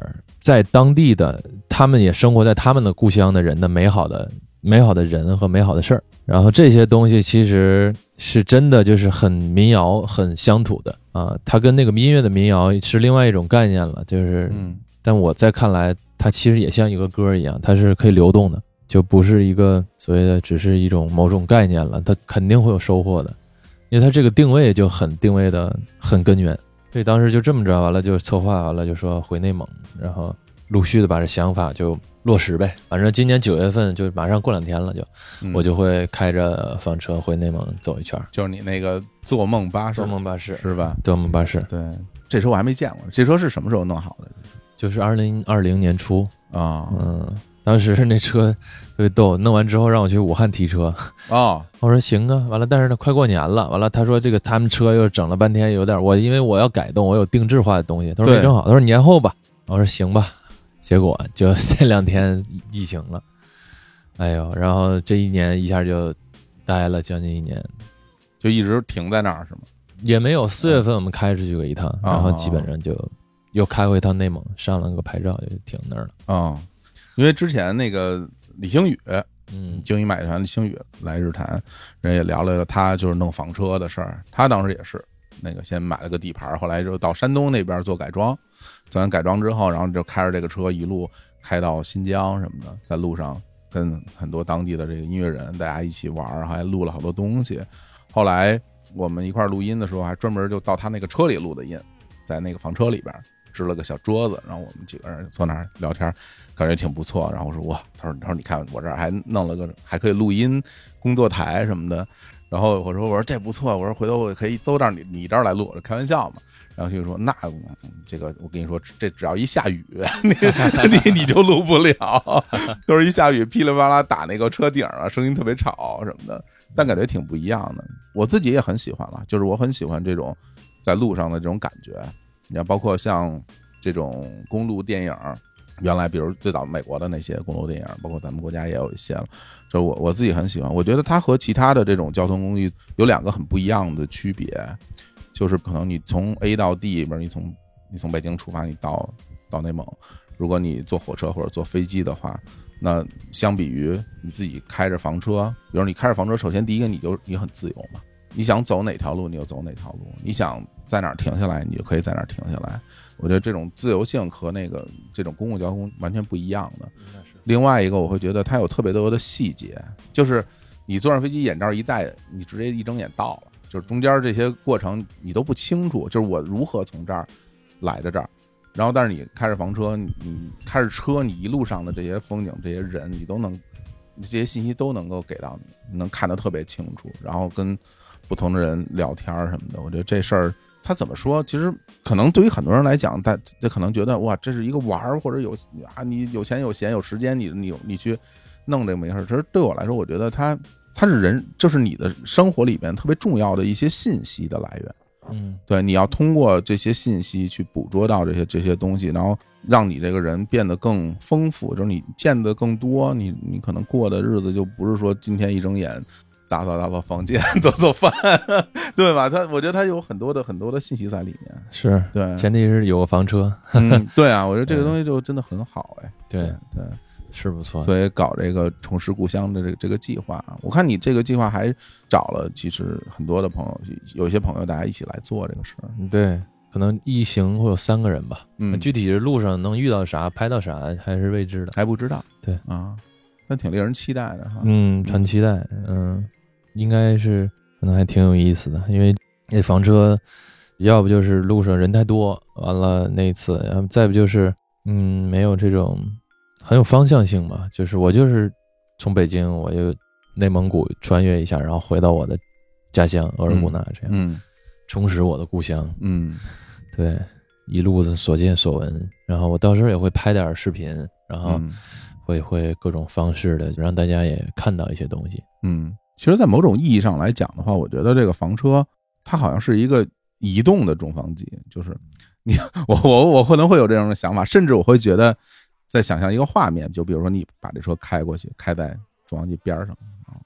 在当地的他们也生活在他们的故乡的人的美好的美好的人和美好的事儿，然后这些东西其实是真的就是很民谣很乡土的啊，它跟那个音乐的民谣是另外一种概念了，就是嗯，但我在看来它其实也像一个歌一样，它是可以流动的，就不是一个所谓的只是一种某种概念了，它肯定会有收获的，因为它这个定位就很定位的很根源。所以当时就这么着，完了就策划完了就说回内蒙，然后陆续的把这想法就落实呗。反正今年九月份就马上过两天了就，就、嗯、我就会开着房车回内蒙走一圈。 就是你那个做梦巴士， 做梦巴士是吧？ 做梦巴士， 对，这车我还没见过。这车是什么时候弄好的？ 就是二零二零年初啊， 嗯。当时那车特别逗，弄完之后让我去武汉提车哦， 我说行啊，完了，但是呢快过年了，完了他说这个他们车又整了半天，有点我因为我要改动，我有定制化的东西，他说没整好，他说年后吧，我说行吧，结果就这两天疫情了，哎呦，然后这一年一下就待了将近一年， 就一直停在那儿是吗？ 也没有，四月份我们开出去过一趟，然后基本上就又开回一趟内蒙，上了个牌照就停那儿了啊。哦，因为之前那个李星宇， 嗯， 鲸鱼马戏团李星宇来日坛，人也聊了他就是弄房车的事儿。他当时也是那个先买了个地盘，后来就到山东那边做改装，做完改装之后，然后就开着这个车一路开到新疆什么的，在路上跟很多当地的这个音乐人大家一起玩，还录了好多东西。后来我们一块录音的时候，还专门就到他那个车里录的音，在那个房车里边支了个小桌子，然后我们几个人坐那儿聊天，感觉挺不错。然后我说哇，他说他说你看我这儿还弄了个还可以录音工作台什么的。然后我说我说这不错，我说回头我可以都让你你这儿来录，我开玩笑嘛。然后就说那这个我跟你说，这只要一下雨，你你你就录不了，都是一下雨噼里啪啦打那个车顶啊，声音特别吵什么的，但感觉挺不一样的。我自己也很喜欢了，就是我很喜欢这种在路上的这种感觉。你要包括像这种公路电影，原来比如最早美国的那些公路电影，包括咱们国家也有一些了，就我我自己很喜欢。我觉得它和其他的这种交通工具有两个很不一样的区别，就是可能你从 A 到 D， 比如你从你从北京出发，你到到内蒙，如果你坐火车或者坐飞机的话，那相比于你自己开着房车，比如你开着房车，首先第一个你就你很自由嘛，你想走哪条路你就走哪条路，你想在哪儿停下来你就可以在哪儿停下来。我觉得这种自由性和那个这种公共交通完全不一样的。另外一个我会觉得它有特别多的细节，就是你坐上飞机眼罩一戴，你直接一睁眼到了，就是中间这些过程你都不清楚，就是我如何从这儿来的这儿，然后但是你开着房车，你开着车，你一路上的这些风景这些人你都能，这些信息都能够给到你，你能看得特别清楚，然后跟不同的人聊天什么的。我觉得这事儿他怎么说，其实可能对于很多人来讲，他他可能觉得哇这是一个玩或者有啊你有钱有闲有时间，你你你去弄这么一个事儿。其实对我来说，我觉得他它是人，就是你的生活里面特别重要的一些信息的来源。 嗯， 对，你要通过这些信息去捕捉到这些这些东西，然后让你这个人变得更丰富，就是你见得更多，你你可能过的日子就不是说今天一睁眼打扫打扫房间做做饭，对吧？他我觉得他有很多的很多的信息在里面， 是对， 前提是有个房车。 嗯，对啊，我觉得这个东西就真的很好，哎， 对对。 是不错， 所以搞这个重拾故乡的这个这个计划，我看你这个计划还找了其实很多的朋友，有一些朋友大家一起来做这个事儿。 对，可能一行会有三个人吧， 嗯， 具体是路上能遇到啥、拍到啥还是未知的， 还不知道。 对啊，但挺令人期待的哈。 嗯，很期待，嗯，应该是可能还挺有意思的，因为那房车要不就是路上人太多，完了那一次，然后再不就是嗯没有这种。很有方向性嘛，就是我就是从北京我就内蒙古穿越一下，然后回到我的家乡额尔古纳，这样， 嗯， 重拾我的故乡， 嗯， 对，一路的所见所闻，然后我到时候也会拍点视频，然后会会各种方式的让大家也看到一些东西。 嗯，其实在某种意义上来讲的话，我觉得这个房车它好像是一个移动的重房机，就是你我我我可能会有这样的想法，甚至我会觉得在想象一个画面，就比如说你把这车开过去，开在重房机边上啊，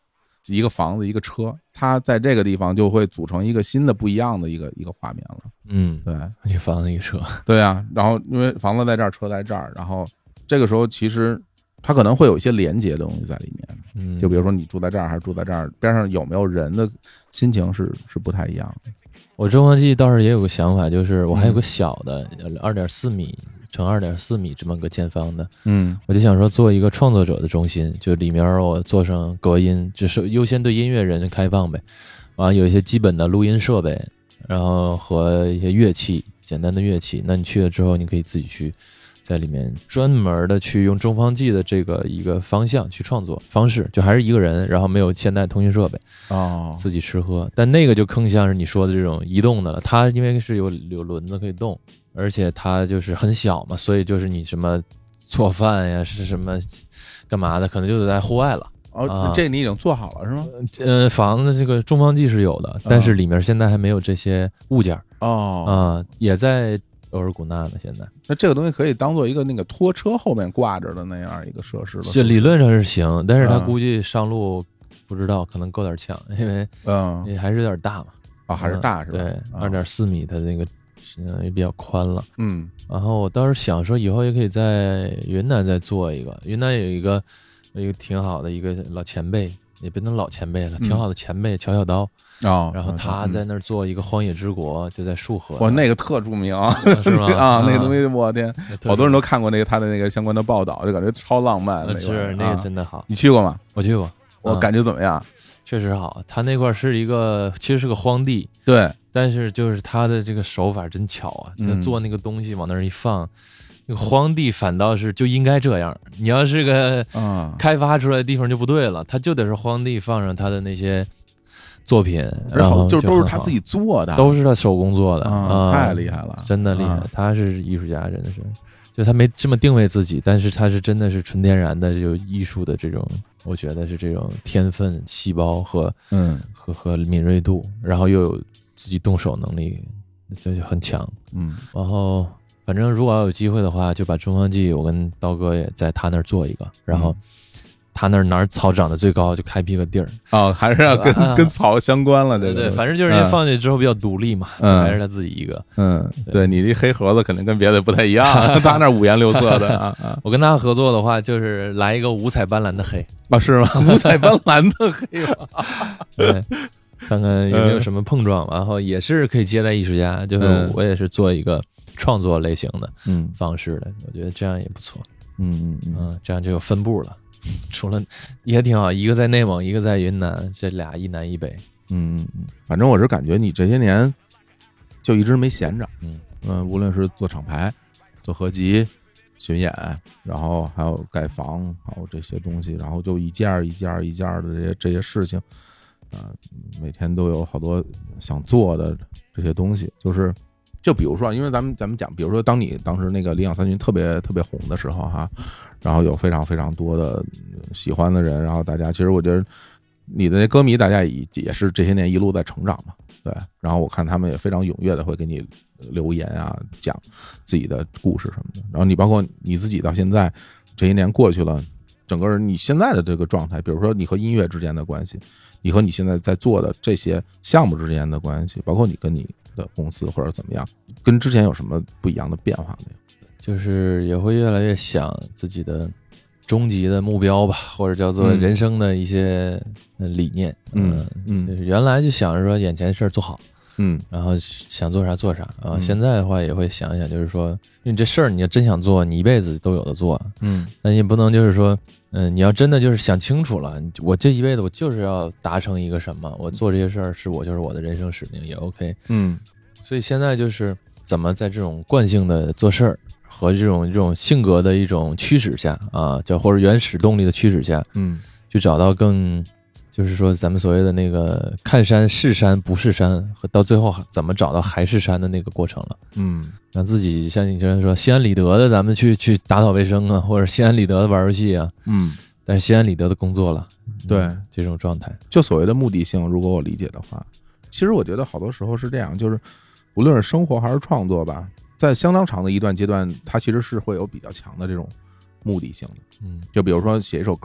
一个房子一个车，它在这个地方就会组成一个新的不一样的一个一个画面了。 嗯， 对， 一个房子一个车， 对啊，然后因为房子在这儿，车在这儿，然后这个时候其实它可能会有一些连接的东西在里面。 嗯， 就比如说你住在这儿还是住在这儿，边上有没有人的心情是是不太一样的。 我中华记倒是也有个想法，就是我还有个小的二点四米乘二点四米这么个见方的， 嗯， 我就想说做一个创作者的中心，就里面我做上隔音，只是优先对音乐人开放呗，完了有一些基本的录音设备，然后和一些乐器，简单的乐器，那你去了之后，你可以自己去在里面专门的去用中方记的这个一个方向去创作方式，就还是一个人，然后没有现代通讯设备哦， 自己吃喝，但那个就更像是你说的这种移动的了，它因为是有有轮子可以动。而且它就是很小嘛，所以就是你什么做饭呀，是什么干嘛的，可能就得在户外了。 哦， 啊、 这你已经做好了是吗？ 呃，房子这个中方记是有的，但是里面现在还没有这些物件。 哦， 啊、呃，也在额尔古纳呢。现在， 那这个东西可以当做一个那个拖车后面挂着的那样一个设施了。 这理论上是行，但是它估计上路不知道，可能够点呛，因为嗯， 还是有点大嘛。 啊、哦，还是大是吧？ 对，二点四米的那个。也比较宽了， 嗯， 然后我倒是想说，以后也可以在云南再做一个。云南有一个有一个挺好的一个老前辈，也不能老前辈了，挺好的前辈乔小刀哦， 然后他在那儿做一个荒野之国，就在束河。 哇，那个特著名， 是吗？ 啊，那个东西，我天，好多人都看过那个他的那个相关的报道，就感觉超浪漫。 是那个真的好， 你去过吗？ 我去过， 我感觉怎么样？ 确实好，他那块是一个，其实是个荒地， 对。 但是就是他的这个手法真巧啊，他做那个东西往那儿一放，那个荒地反倒是就应该这样。你要是个开发出来的地方就不对了，他就得是荒地放上他的那些作品，然后就都是他自己做的， 都是他手工做的啊， 太厉害了， 真的厉害。他是艺术家，真的是，就他没这么定位自己，但是他是真的是纯天然的有艺术的这种，我觉得是这种天分、细胞和嗯和和敏锐度，然后又有自己动手能力，这就很强。 嗯， 然后反正如果要有机会的话，就把中方记我跟刀哥也在他那儿做一个，然后他那儿哪儿草长得最高就开辟个地儿。 哦，还是要跟、啊、跟草相关了，这个对对，反正就是人家放进去之后比较独立嘛， 嗯、 就还是他自己一个。 嗯，对, 对你这黑盒子肯定跟别的不太一样，他那五颜六色的啊。 我跟他合作的话，就是来一个五彩斑斓的黑啊，是吗？五彩斑斓的黑吧。 对。看看有没有什么碰撞，然后也是可以接待艺术家，就是我也是做一个创作类型的方式的，我觉得这样也不错。 嗯嗯嗯，这样就有分布了。除了也挺好，一个在内蒙，一个在云南，这俩一南一北。 嗯嗯，反正我是感觉你这些年就一直没闲着。嗯嗯，无论是做厂牌、做合集、巡演，然后还有盖房，还有这些东西，然后就一件一件一件的这些这些事情。啊、呃，每天都有好多想做的这些东西，就是就比如说，因为咱们咱们讲，比如说，当你当时那个理想三群特别特别红的时候哈，然后有非常非常多的喜欢的人，然后大家其实我觉得你的那歌迷大家也也是这些年一路在成长嘛，对，然后我看他们也非常踊跃的会给你留言啊，讲自己的故事什么的，然后你包括你自己到现在这些年过去了，整个人你现在的这个状态，比如说你和音乐之间的关系。你和你现在在做的这些项目之间的关系，包括你跟你的公司或者怎么样，跟之前有什么不一样的变化没有？ 就是也会越来越想自己的终极的目标吧，或者叫做人生的一些理念。 嗯嗯， 就是原来就想着说眼前事儿做好， 嗯， 然后想做啥做啥啊。嗯、现在的话也会想一想，就是说，因为你这事儿你要真想做，你一辈子都有的做。 嗯， 那你也不能就是说。嗯，你要真的就是想清楚了，我这一辈子我就是要达成一个什么，我做这些事儿是我就是我的人生使命也 OK。 嗯， 所以现在就是怎么在这种惯性的做事儿和这种这种性格的一种驱使下啊，叫或者原始动力的驱使下， 嗯， 去找到更就是说咱们所谓的那个看山是山不是山，和到最后怎么找到还是山的那个过程了。 嗯， 让自己像你刚才说心安理得的，咱们去去打扫卫生啊，或者心安理得的玩游戏啊。 嗯， 但是心安理得的工作了。 对、 嗯、这种状态， 就所谓的目的性，如果我理解的话，其实我觉得好多时候是这样，就是无论是生活还是创作吧，在相当长的一段阶段，它其实是会有比较强的这种目的性的。 嗯， 就比如说写一首歌。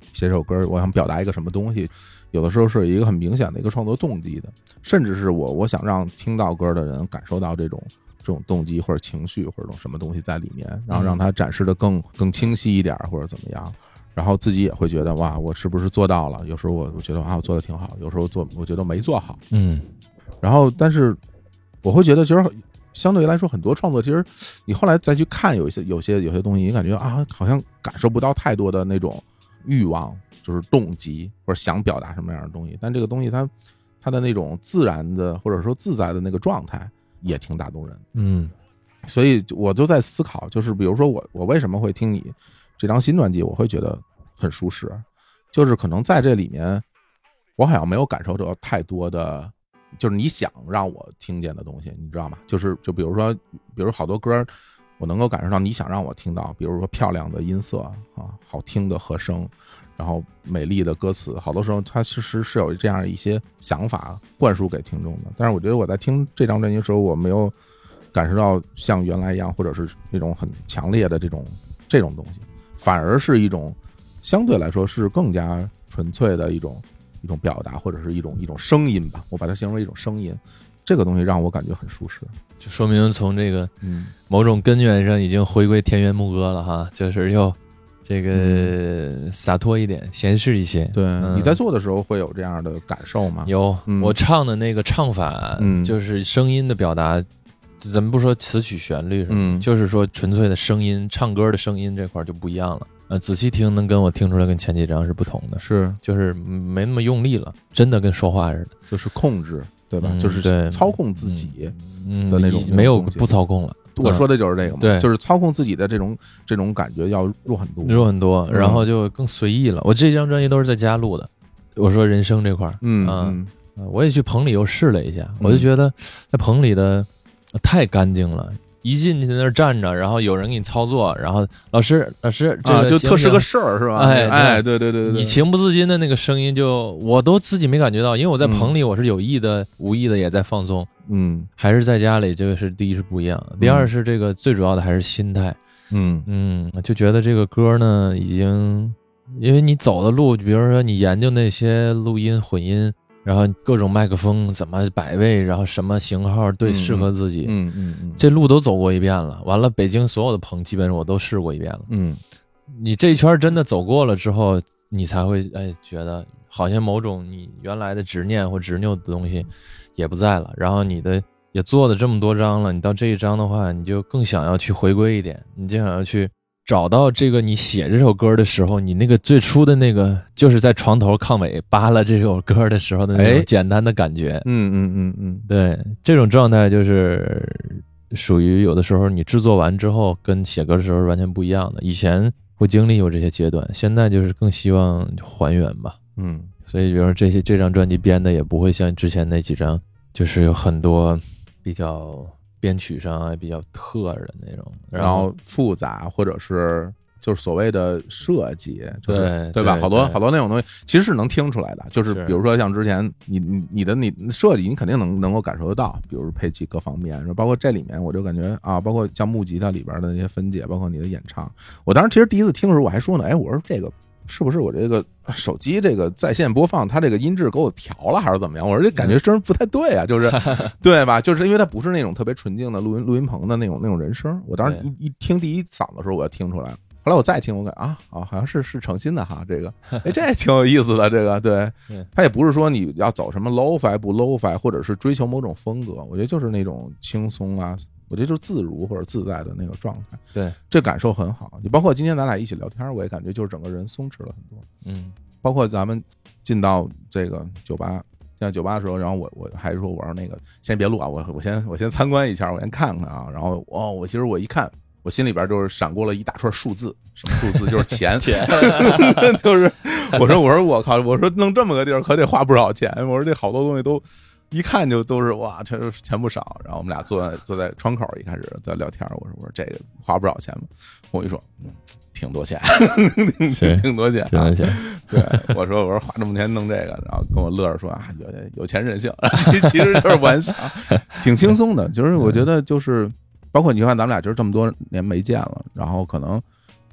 写首歌，我想表达一个什么东西，有的时候是一个很明显的一个创作动机的，甚至是我我想让听到歌的人感受到这种这种动机或者情绪或者这种什么东西在里面，然后让它展示的更更清晰一点或者怎么样，然后自己也会觉得哇，我是不是做到了？有时候我我觉得啊，我做的挺好，有时候做我觉得没做好， 嗯， 然后但是我会觉得其实相对来说很多创作，其实你后来再去看有一些有些有些东西，你感觉啊，好像感受不到太多的那种欲望。就是动机或者想表达什么样的东西，但这个东西它它的那种自然的或者说自在的那个状态也挺打动人。 嗯， 所以我就在思考，就是比如说我我为什么会听你这张新专辑，我会觉得很舒适，就是可能在这里面我好像没有感受到太多的就是你想让我听见的东西，你知道吗？就是就比如说比如好多歌我能够感受到你想让我听到，比如说漂亮的音色啊，好听的和声，然后美丽的歌词，好多时候它其实是有这样一些想法灌输给听众的。但是我觉得我在听这张专辑的时候，我没有感受到像原来一样，或者是那种很强烈的这种这种东西，反而是一种相对来说是更加纯粹的一种一种表达，或者是一种一种声音吧，我把它形容为一种声音。这个东西让我感觉很舒适， 就说明从这个嗯某种根源上已经回归田园牧歌了哈，就是又这个洒脱一点，闲适一些。 对、 嗯， 你在做的时候会有这样的感受吗？ 有、 嗯， 我唱的那个唱法， 嗯， 就是声音的表达，咱们不说词曲旋律什么， 嗯， 就是说纯粹的声音，唱歌的声音这块就不一样了。呃，仔细听能跟我听出来跟前几张是不同的， 是就是没那么用力了，真的跟说话似的， 就是控制。对吧、嗯？ 就是操控自己的那种、 嗯嗯、没有不操控了。 我说的就是这个嘛， 对， 就是操控自己的这种这种感觉要弱很多， 弱很多，然后就更随意了。我这张专辑都是在家录的。我说人声这块， 嗯嗯、啊，我也去棚里又试了一下，我就觉得在棚里的太干净了。一进去在那儿站着，然后有人给你操作，然后老师老师这个、 啊、就特是个事儿是吧？ 哎哎，对对对对， 你情不自禁的那个声音就我都自己没感觉到，因为我在棚里我是有意的、嗯、无意的也在放松， 嗯， 还是在家里这个是第一是不一样，第二是这个最主要的还是心态， 嗯嗯，就觉得这个歌呢已经，因为你走的路，比如说你研究那些录音混音。然后各种麦克风怎么摆位，然后什么型号对适合自己， 嗯嗯嗯， 这路都走过一遍了。完了，北京所有的棚基本上我都试过一遍了。 嗯， 你这一圈真的走过了之后，你才会哎觉得好像某种你原来的执念或执拗的东西也不在了。然后你的也做了这么多张了，你到这一张的话，你就更想要去回归一点，你就想要去。找到这个你写这首歌的时候，你那个最初的那个就是在床头炕尾扒拉这首歌的时候的那种简单的感觉， 嗯嗯嗯嗯， 对，这种状态就是属于有的时候你制作完之后跟写歌的时候是完全不一样的。以前会经历有这些阶段，现在就是更希望还原吧， 嗯， 所以比如说这些这张专辑编的也不会像之前那几张，就是有很多比较。编曲上还比较特的那种， 然后复杂或者是就是所谓的设计，就是、 对对吧？好多好多那种东西其实是能听出来的，就是比如说像之前你你你的你设计，你肯定能能够感受得到，比如配器各方面，包括这里面我就感觉啊，包括像木吉他里边的那些分解，包括你的演唱，我当时其实第一次听的时候我还说呢，哎，我说这个。是不是我这个手机这个在线播放，它这个音质给我调了还是怎么样？我说这感觉声不太对啊，就是对吧？就是因为它不是那种特别纯净的录音录音棚的那种那种人声。我当时一一听第一嗓子的时候，我就听出来了。后来我再听，我感啊啊，好像是是诚心的哈，这个哎，这挺有意思的。这个对，它也不是说你要走什么 low-fi 不 low-fi， 或者是追求某种风格，我觉得就是那种轻松啊。我觉得就是自如或者自在的那个状态， 对， 这感受很好。你包括今天咱俩一起聊天，我也感觉就是整个人松弛了很多。 嗯， 包括咱们进到这个酒吧，进到酒吧的时候，然后我我还说我说那个先别录啊，我我先我先参观一下，我先看看啊。然后哦，我其实我一看，我心里边就是闪过了一大串数字，什么数字就是钱钱， 就是我说我说我靠，我说弄这么个地儿可得花不少钱，我说这好多东西都。一看就都是哇，这钱不少。然后我们俩坐在坐在窗口，一开始在聊天。我说我说这个花不少钱吗？我一说，嗯，挺多钱，挺挺多钱、啊， 挺多钱。 对，我说我说花这么多钱弄这个，然后跟我乐着说啊，有有钱任性，其其实就是玩笑，挺轻松的。就是我觉得就是包括你看咱们俩就是这么多年没见了，然后可能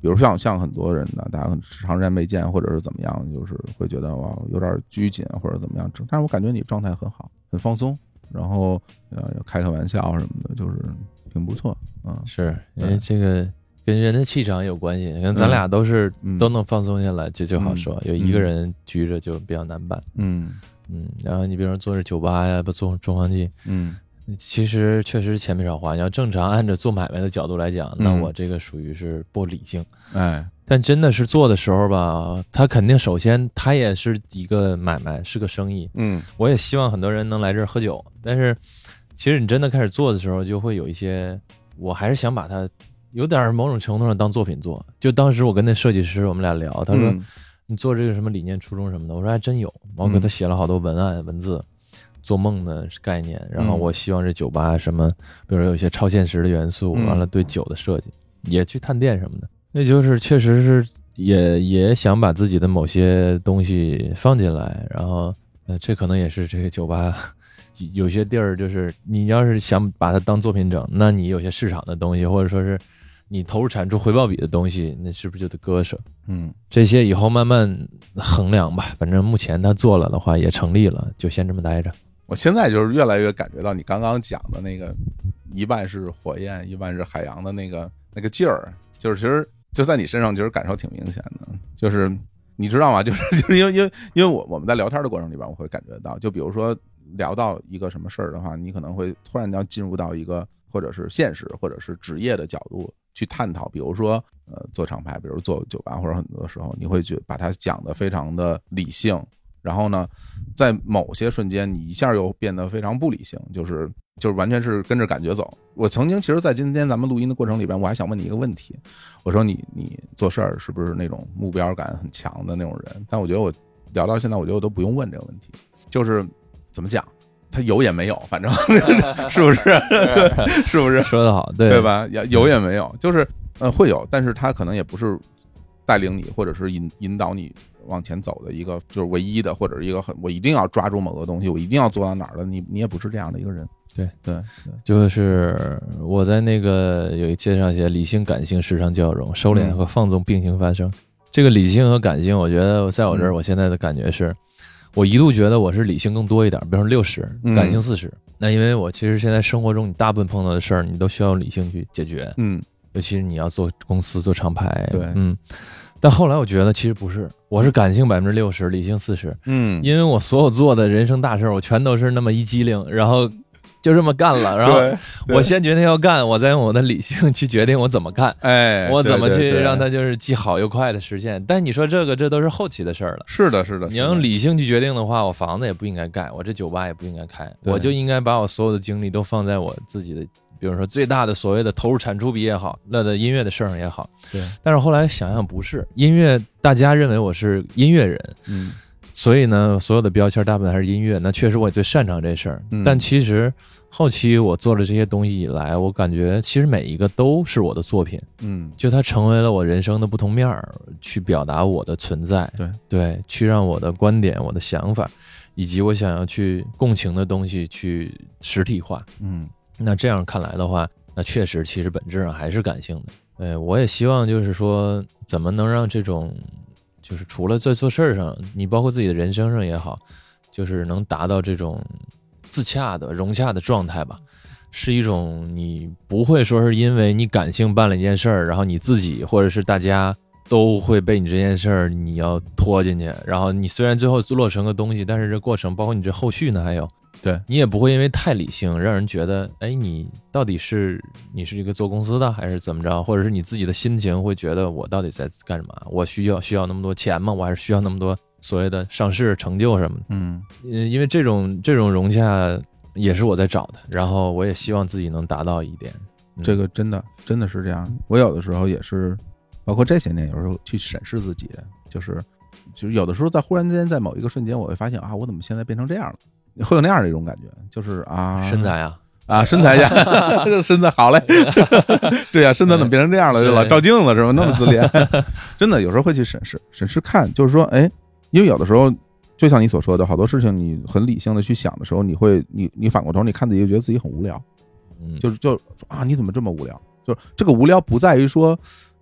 比如像像很多人呢，大家长时间没见，或者是怎么样，就是会觉得哇有点拘谨或者怎么样。但是我感觉你状态很好，很放松，然后呃开开玩笑什么的，就是挺不错啊。 是因为这个跟人的气场有关系，可能咱俩都是、嗯、都能放松下来，就就好说。嗯、有一个人拘着就比较难办。 嗯嗯，然后你比如说做这酒吧呀，不做中黄记， 嗯。 其实确实钱没少花，你要正常按照做买卖的角度来讲，那我这个属于是不理性， 哎， 但真的是做的时候吧，他肯定首先他也是一个买卖，是个生意， 嗯， 我也希望很多人能来这儿喝酒，但是其实你真的开始做的时候，就会有一些，我还是想把它有点某种程度上当作品做。就当时我跟那设计师我们俩聊，他说、嗯、你做这个什么理念初衷什么的，我说还真有，我给他写了好多文案文字。做梦的概念，然后我希望这酒吧什么，比如说有一些超现实的元素，完了对酒的设计，也去探店什么的，那就是确实是也也想把自己的某些东西放进来，然后呃，这可能也是这个酒吧有些地儿，就是你要是想把它当作品整，那你有些市场的东西，或者说是你投入产出回报比的东西，那是不是就得割舍？ 嗯， 这些以后慢慢衡量吧，反正目前他做了的话也成立了，就先这么待着。 我现在就是越来越感觉到你刚刚讲的那个一半是火焰一半是海洋的那个那个劲儿，就是其实就在你身上其实感受挺明显的，就是你知道吗？就是就是因为因为因为我我们在聊天的过程里边，我会感觉到，就比如说聊到一个什么事儿的话，你可能会突然要进入到一个或者是现实或者是职业的角度去探讨，比如说呃做厂牌，比如做酒吧，或者很多时候你会觉把它讲得非常的理性。然后呢，在某些瞬间，你一下又变得非常不理性，就是就是完全是跟着感觉走。我曾经其实，在今天咱们录音的过程里边，我还想问你一个问题，我说你你做事儿是不是那种目标感很强的那种人？但我觉得我聊到现在，我觉得我都不用问这个问题，就是怎么讲，他有也没有，反正是不是？对，是不是？ 说得好，对对吧？有也没有，就是呃会有，但是他可能也不是带领你，或者是引引导你往前走的一个就是唯一的，或者是一个很我一定要抓住某个东西，我一定要做到哪儿的，你你也不是这样的一个人。 对对对， 就是我在那个有一介绍写理性感性时常交融，收敛和放纵并行发生、嗯、这个理性和感性，我觉得在我这儿、嗯、我现在的感觉是我一度觉得我是理性更多一点，比如说六十感性四十、嗯、那因为我其实现在生活中你大部分碰到的事儿你都需要理性去解决， 嗯， 尤其是你要做公司做厂牌， 对， 嗯，但后来我觉得其实不是，我是感性百分之六十，理性四十。嗯，因为我所有做的人生大事，我全都是那么一激灵，然后就这么干了。然后我先决定要干，我再用我的理性去决定我怎么干。 哎， 我怎么去让它就是既好又快的实现。但你说这个，这都是后期的事儿了。 是的，是的。 你要用理性去决定的话，我房子也不应该盖，我这酒吧也不应该开，我就应该把我所有的精力都放在我自己的。比如说最大的所谓的投入产出比也好，乐的音乐的事上也好， 对。 但是后来想想不是，音乐大家认为我是音乐人， 嗯， 所以呢，所有的标签大部分还是音乐。那确实我也最擅长这事儿、嗯，但其实后期我做了这些东西以来，我感觉其实每一个都是我的作品， 嗯， 就它成为了我人生的不同面儿，去表达我的存在， 对对，去让我的观点、我的想法，以及我想要去共情的东西去实体化， 嗯。 那这样看来的话，那确实其实本质上还是感性的。对，我也希望就是说怎么能让这种就是除了在做事儿上，你包括自己的人生上也好，就是能达到这种自洽的融洽的状态吧，是一种你不会说是因为你感性办了一件事儿，然后你自己或者是大家都会被你这件事儿你要拖进去，然后你虽然最后落成个东西，但是这过程包括你这后续呢还有对你也不会因为太理性让人觉得哎，你到底是你是一个做公司的还是怎么着，或者是你自己的心情会觉得我到底在干什么，我需要需要那么多钱吗，我还是需要那么多所谓的上市成就什么的。 嗯， 因为这种这种融洽也是我在找的，然后我也希望自己能达到一点、 嗯、这个真的真的是这样。我有的时候也是包括这些年有时候去审视自己，就是就是有的时候在忽然间在某一个瞬间我会发现啊，我怎么现在变成这样了，会有那样的一种感觉，就是啊， 身材啊啊，身材呀，身材好嘞，对呀、啊，身材怎么变成这样了？就老照镜子是吧？那么自恋，真的有时候会去审视审视看，就是说，哎，因为有的时候，就像你所说的，好多事情你很理性的去想的时候，你会，你你反过头你看自己，就觉得自己很无聊， 嗯， 就是就啊，你怎么这么无聊？就是这个无聊不在于说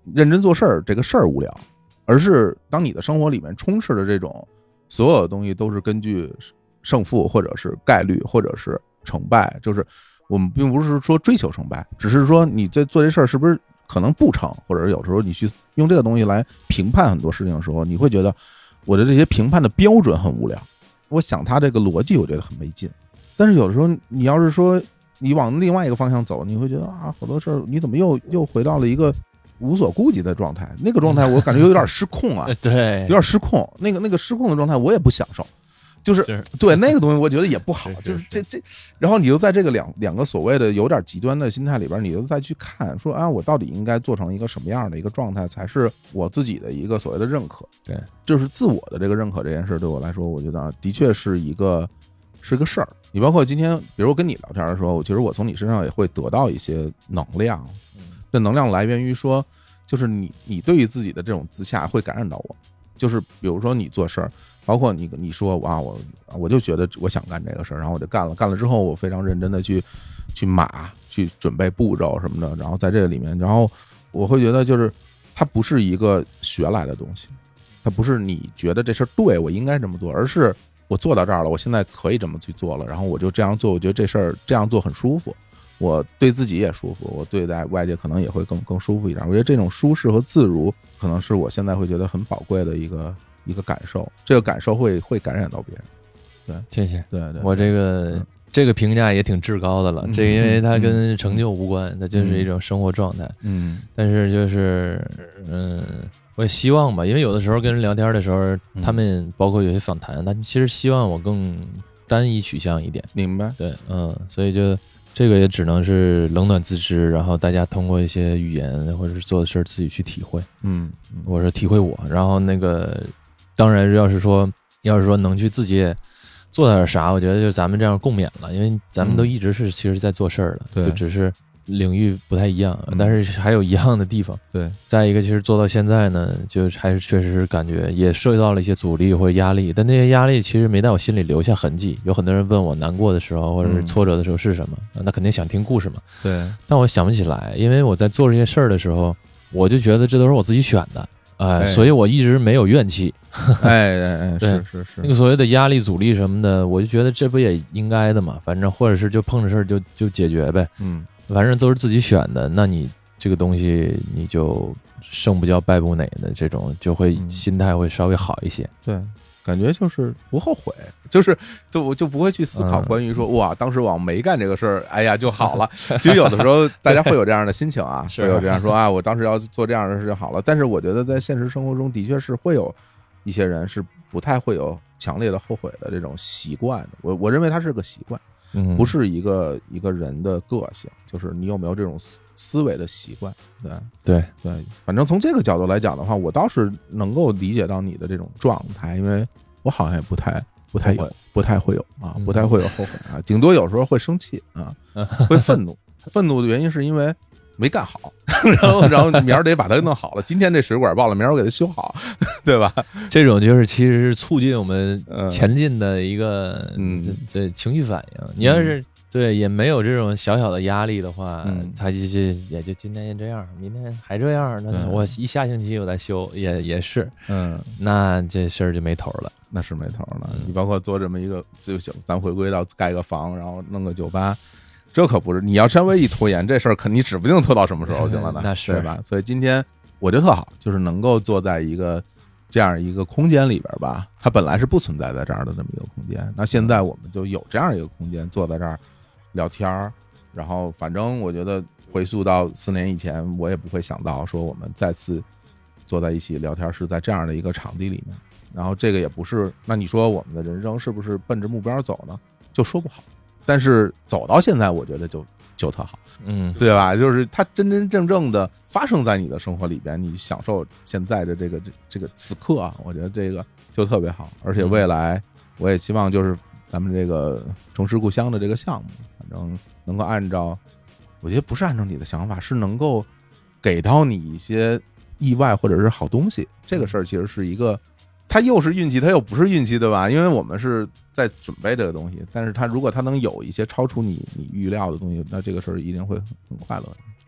认真做事儿这个事儿无聊，而是当你的生活里面充斥的这种所有的东西都是根据胜负或者是概率或者是成败，就是我们并不是说追求成败，只是说你在做这事儿是不是可能不成，或者是有时候你去用这个东西来评判很多事情的时候，你会觉得我的这些评判的标准很无聊，我想他这个逻辑我觉得很没劲。但是有的时候你要是说你往另外一个方向走，你会觉得啊，好多事儿你怎么又又回到了一个无所顾忌的状态，那个状态我感觉有点失控啊对， 有点失控，那个那个失控的状态我也不享受，就是对那个东西我觉得也不好，就是这这，然后你又在这个两两个所谓的有点极端的心态里边，你又再去看说啊，我到底应该做成一个什么样的一个状态才是我自己的一个所谓的认可。 对， 就是自我的这个认可这件事对我来说，我觉得的确是一个是个事儿。你包括今天比如跟你聊天的时候，其实我从你身上也会得到一些能量，这能量来源于说就是你你对于自己的这种自洽会感染到我，就是比如说你做事儿，包括你你说哇我我就觉得我想干这个事儿，然后我就干了，干了之后我非常认真的去去码去准备步骤什么的，然后在这个里面，然后我会觉得就是它不是一个学来的东西，它不是你觉得这事儿对我应该这么做，而是我做到这儿了，我现在可以这么去做了，然后我就这样做，我觉得这事儿这样做很舒服，我对自己也舒服，我对待外界可能也会更更舒服一点。我觉得这种舒适和自如，可能是我现在会觉得很宝贵的一个一个感受，这个感受会会感染到别人。 对，谢谢。 对对， 我这个、嗯、这个评价也挺至高的了。嗯、这个因为它跟成就无关，它、嗯、就是一种生活状态。嗯，但是就是嗯。我也希望吧，因为有的时候跟人聊天的时候，他们包括有些访谈，他们其实希望我更单一取向一点。 明白？ 对，嗯，所以就这个也只能是冷暖自知，然后大家通过一些语言或者是做的事自己去体会。嗯，我是体会我，然后那个当然要是说要是说能去自己也做点啥，我觉得就咱们这样共勉了，因为咱们都一直是其实在做事儿的， 嗯、 就只是。领域不太一样，但是还有一样的地方。 对， 再一个，其实做到现在呢，就还是确实感觉也受到了一些阻力或压力，但那些压力其实没在我心里留下痕迹。有很多人问我难过的时候或者是挫折的时候是什么，嗯、那肯定想听故事嘛。 对， 但我想不起来，因为我在做这些事儿的时候，我就觉得这都是我自己选的，呃、哎，所以我一直没有怨气。 哎哎哎，是是是， 那个所谓的压力、阻力什么的，我就觉得这不也应该的嘛，反正或者是就碰着事儿就就解决呗。嗯。反正都是自己选的，那你这个东西你就胜不骄败不馁的这种，就会心态会稍微好一些。 对，感觉就是不后悔，就是就我就不会去思考关于说、嗯、哇，当时我没干这个事儿，哎呀就好了。其实有的时候大家会有这样的心情啊，会有这样说啊，我当时要做这样的事就好了。但是我觉得在现实生活中的确是会有一些人是不太会有强烈的后悔的这种习惯的。我我认为它是个习惯。不是一个一个人的个性，就是你有没有这种思维的习惯。对对对，反正从这个角度来讲的话，我倒是能够理解到你的这种状态，因为我好像也不太不太有不太会有啊，不太会有后悔啊，顶多有时候会生气啊，会愤怒。愤怒的原因是因为没干好，然后然后明儿得把它弄好了。今天这水管爆了，明儿我给它修好，对吧？ 这种就是其实是促进我们前进的一个嗯这, 这情绪反应。你要是对也没有这种小小的压力的话，嗯、他就是也就今天也这样，明天还这样，那我一下星期我再修也也是，嗯，那这事儿就没头了， 那是没头了。嗯、你包括做这么一个就行，咱回归到盖个房，然后弄个酒吧。这可不是，你要稍微一拖延这事儿，可你指不定拖到什么时候去了呢？ 那是对吧？所以今天我觉得特好，就是能够坐在一个这样一个空间里边吧，它本来是不存在在这儿的这么一个空间，那现在我们就有这样一个空间，坐在这儿聊天儿，然后反正我觉得回溯到四年以前，我也不会想到说我们再次坐在一起聊天是在这样的一个场地里面，然后这个也不是，那你说我们的人生是不是奔着目标走呢？就说不好。但是走到现在，我觉得就就特好，嗯，对吧？就是它真真正正的发生在你的生活里边，你享受现在的这个这这个此刻啊，我觉得这个就特别好。而且未来，我也希望就是咱们这个重拾故乡的这个项目，反正能够按照，我觉得不是按照你的想法，是能够给到你一些意外或者是好东西。这个事儿其实是一个。它又是运气，它又不是运气，对吧？因为我们是在准备这个东西，但是它如果它能有一些超出你你预料的东西，那这个事儿一定会很快乐的。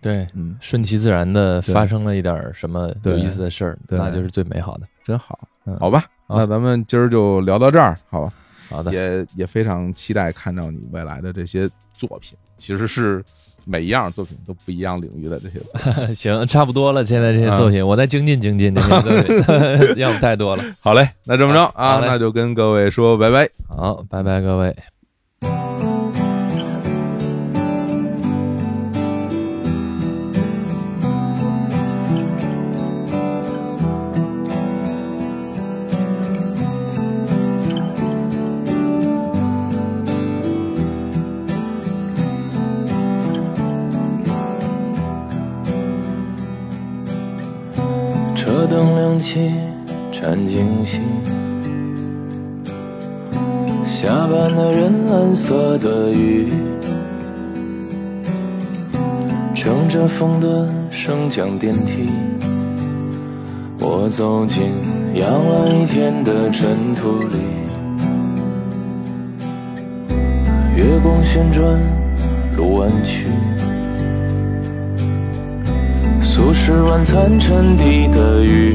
对，嗯，顺其自然的发生了一点什么有意思的事儿，那就是最美好的， 真好，嗯，好吧，那咱们今儿就聊到这儿，好吧？ 好的， 也也非常期待看到你未来的这些作品，其实是每一样作品都不一样领域的这些作品。 行，差不多了，现在这些作品，嗯、我再精进精进这些作品，要不太多了。 好嘞，那这么着啊，那就跟各位说拜拜。 好，拜拜，各位。 车灯亮起，缠惊喜，下班的人蓝色的雨，乘着风的升降电梯，我走进养了一天的尘土里，月光旋转，路弯曲，素食晚餐沉底的鱼，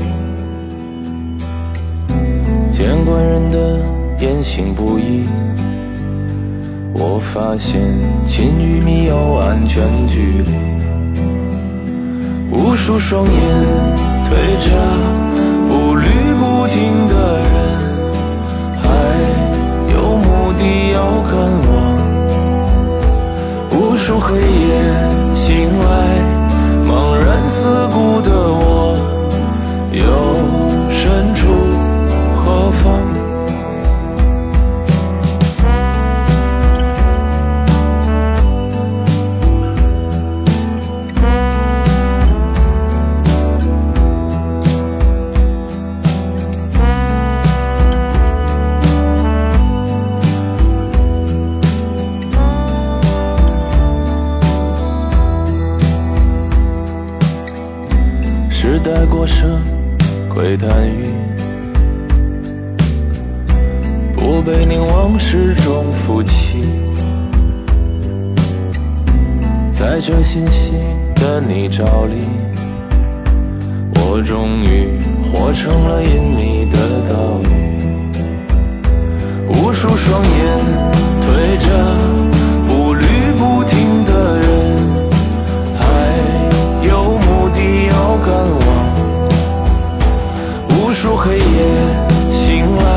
见惯人的言行不一，我发现亲与密有安全距离，无数双眼推着步履不停的人，还有目的要赶往，无数黑夜醒来茫然四顾的我，又身处何方？时代过剩窥探欲，不被凝望始终浮起，在这信息的泥沼里，我终于活成了隐秘的岛屿，无数双眼推着步履不停的人，还有目的要赶往，无数黑夜醒来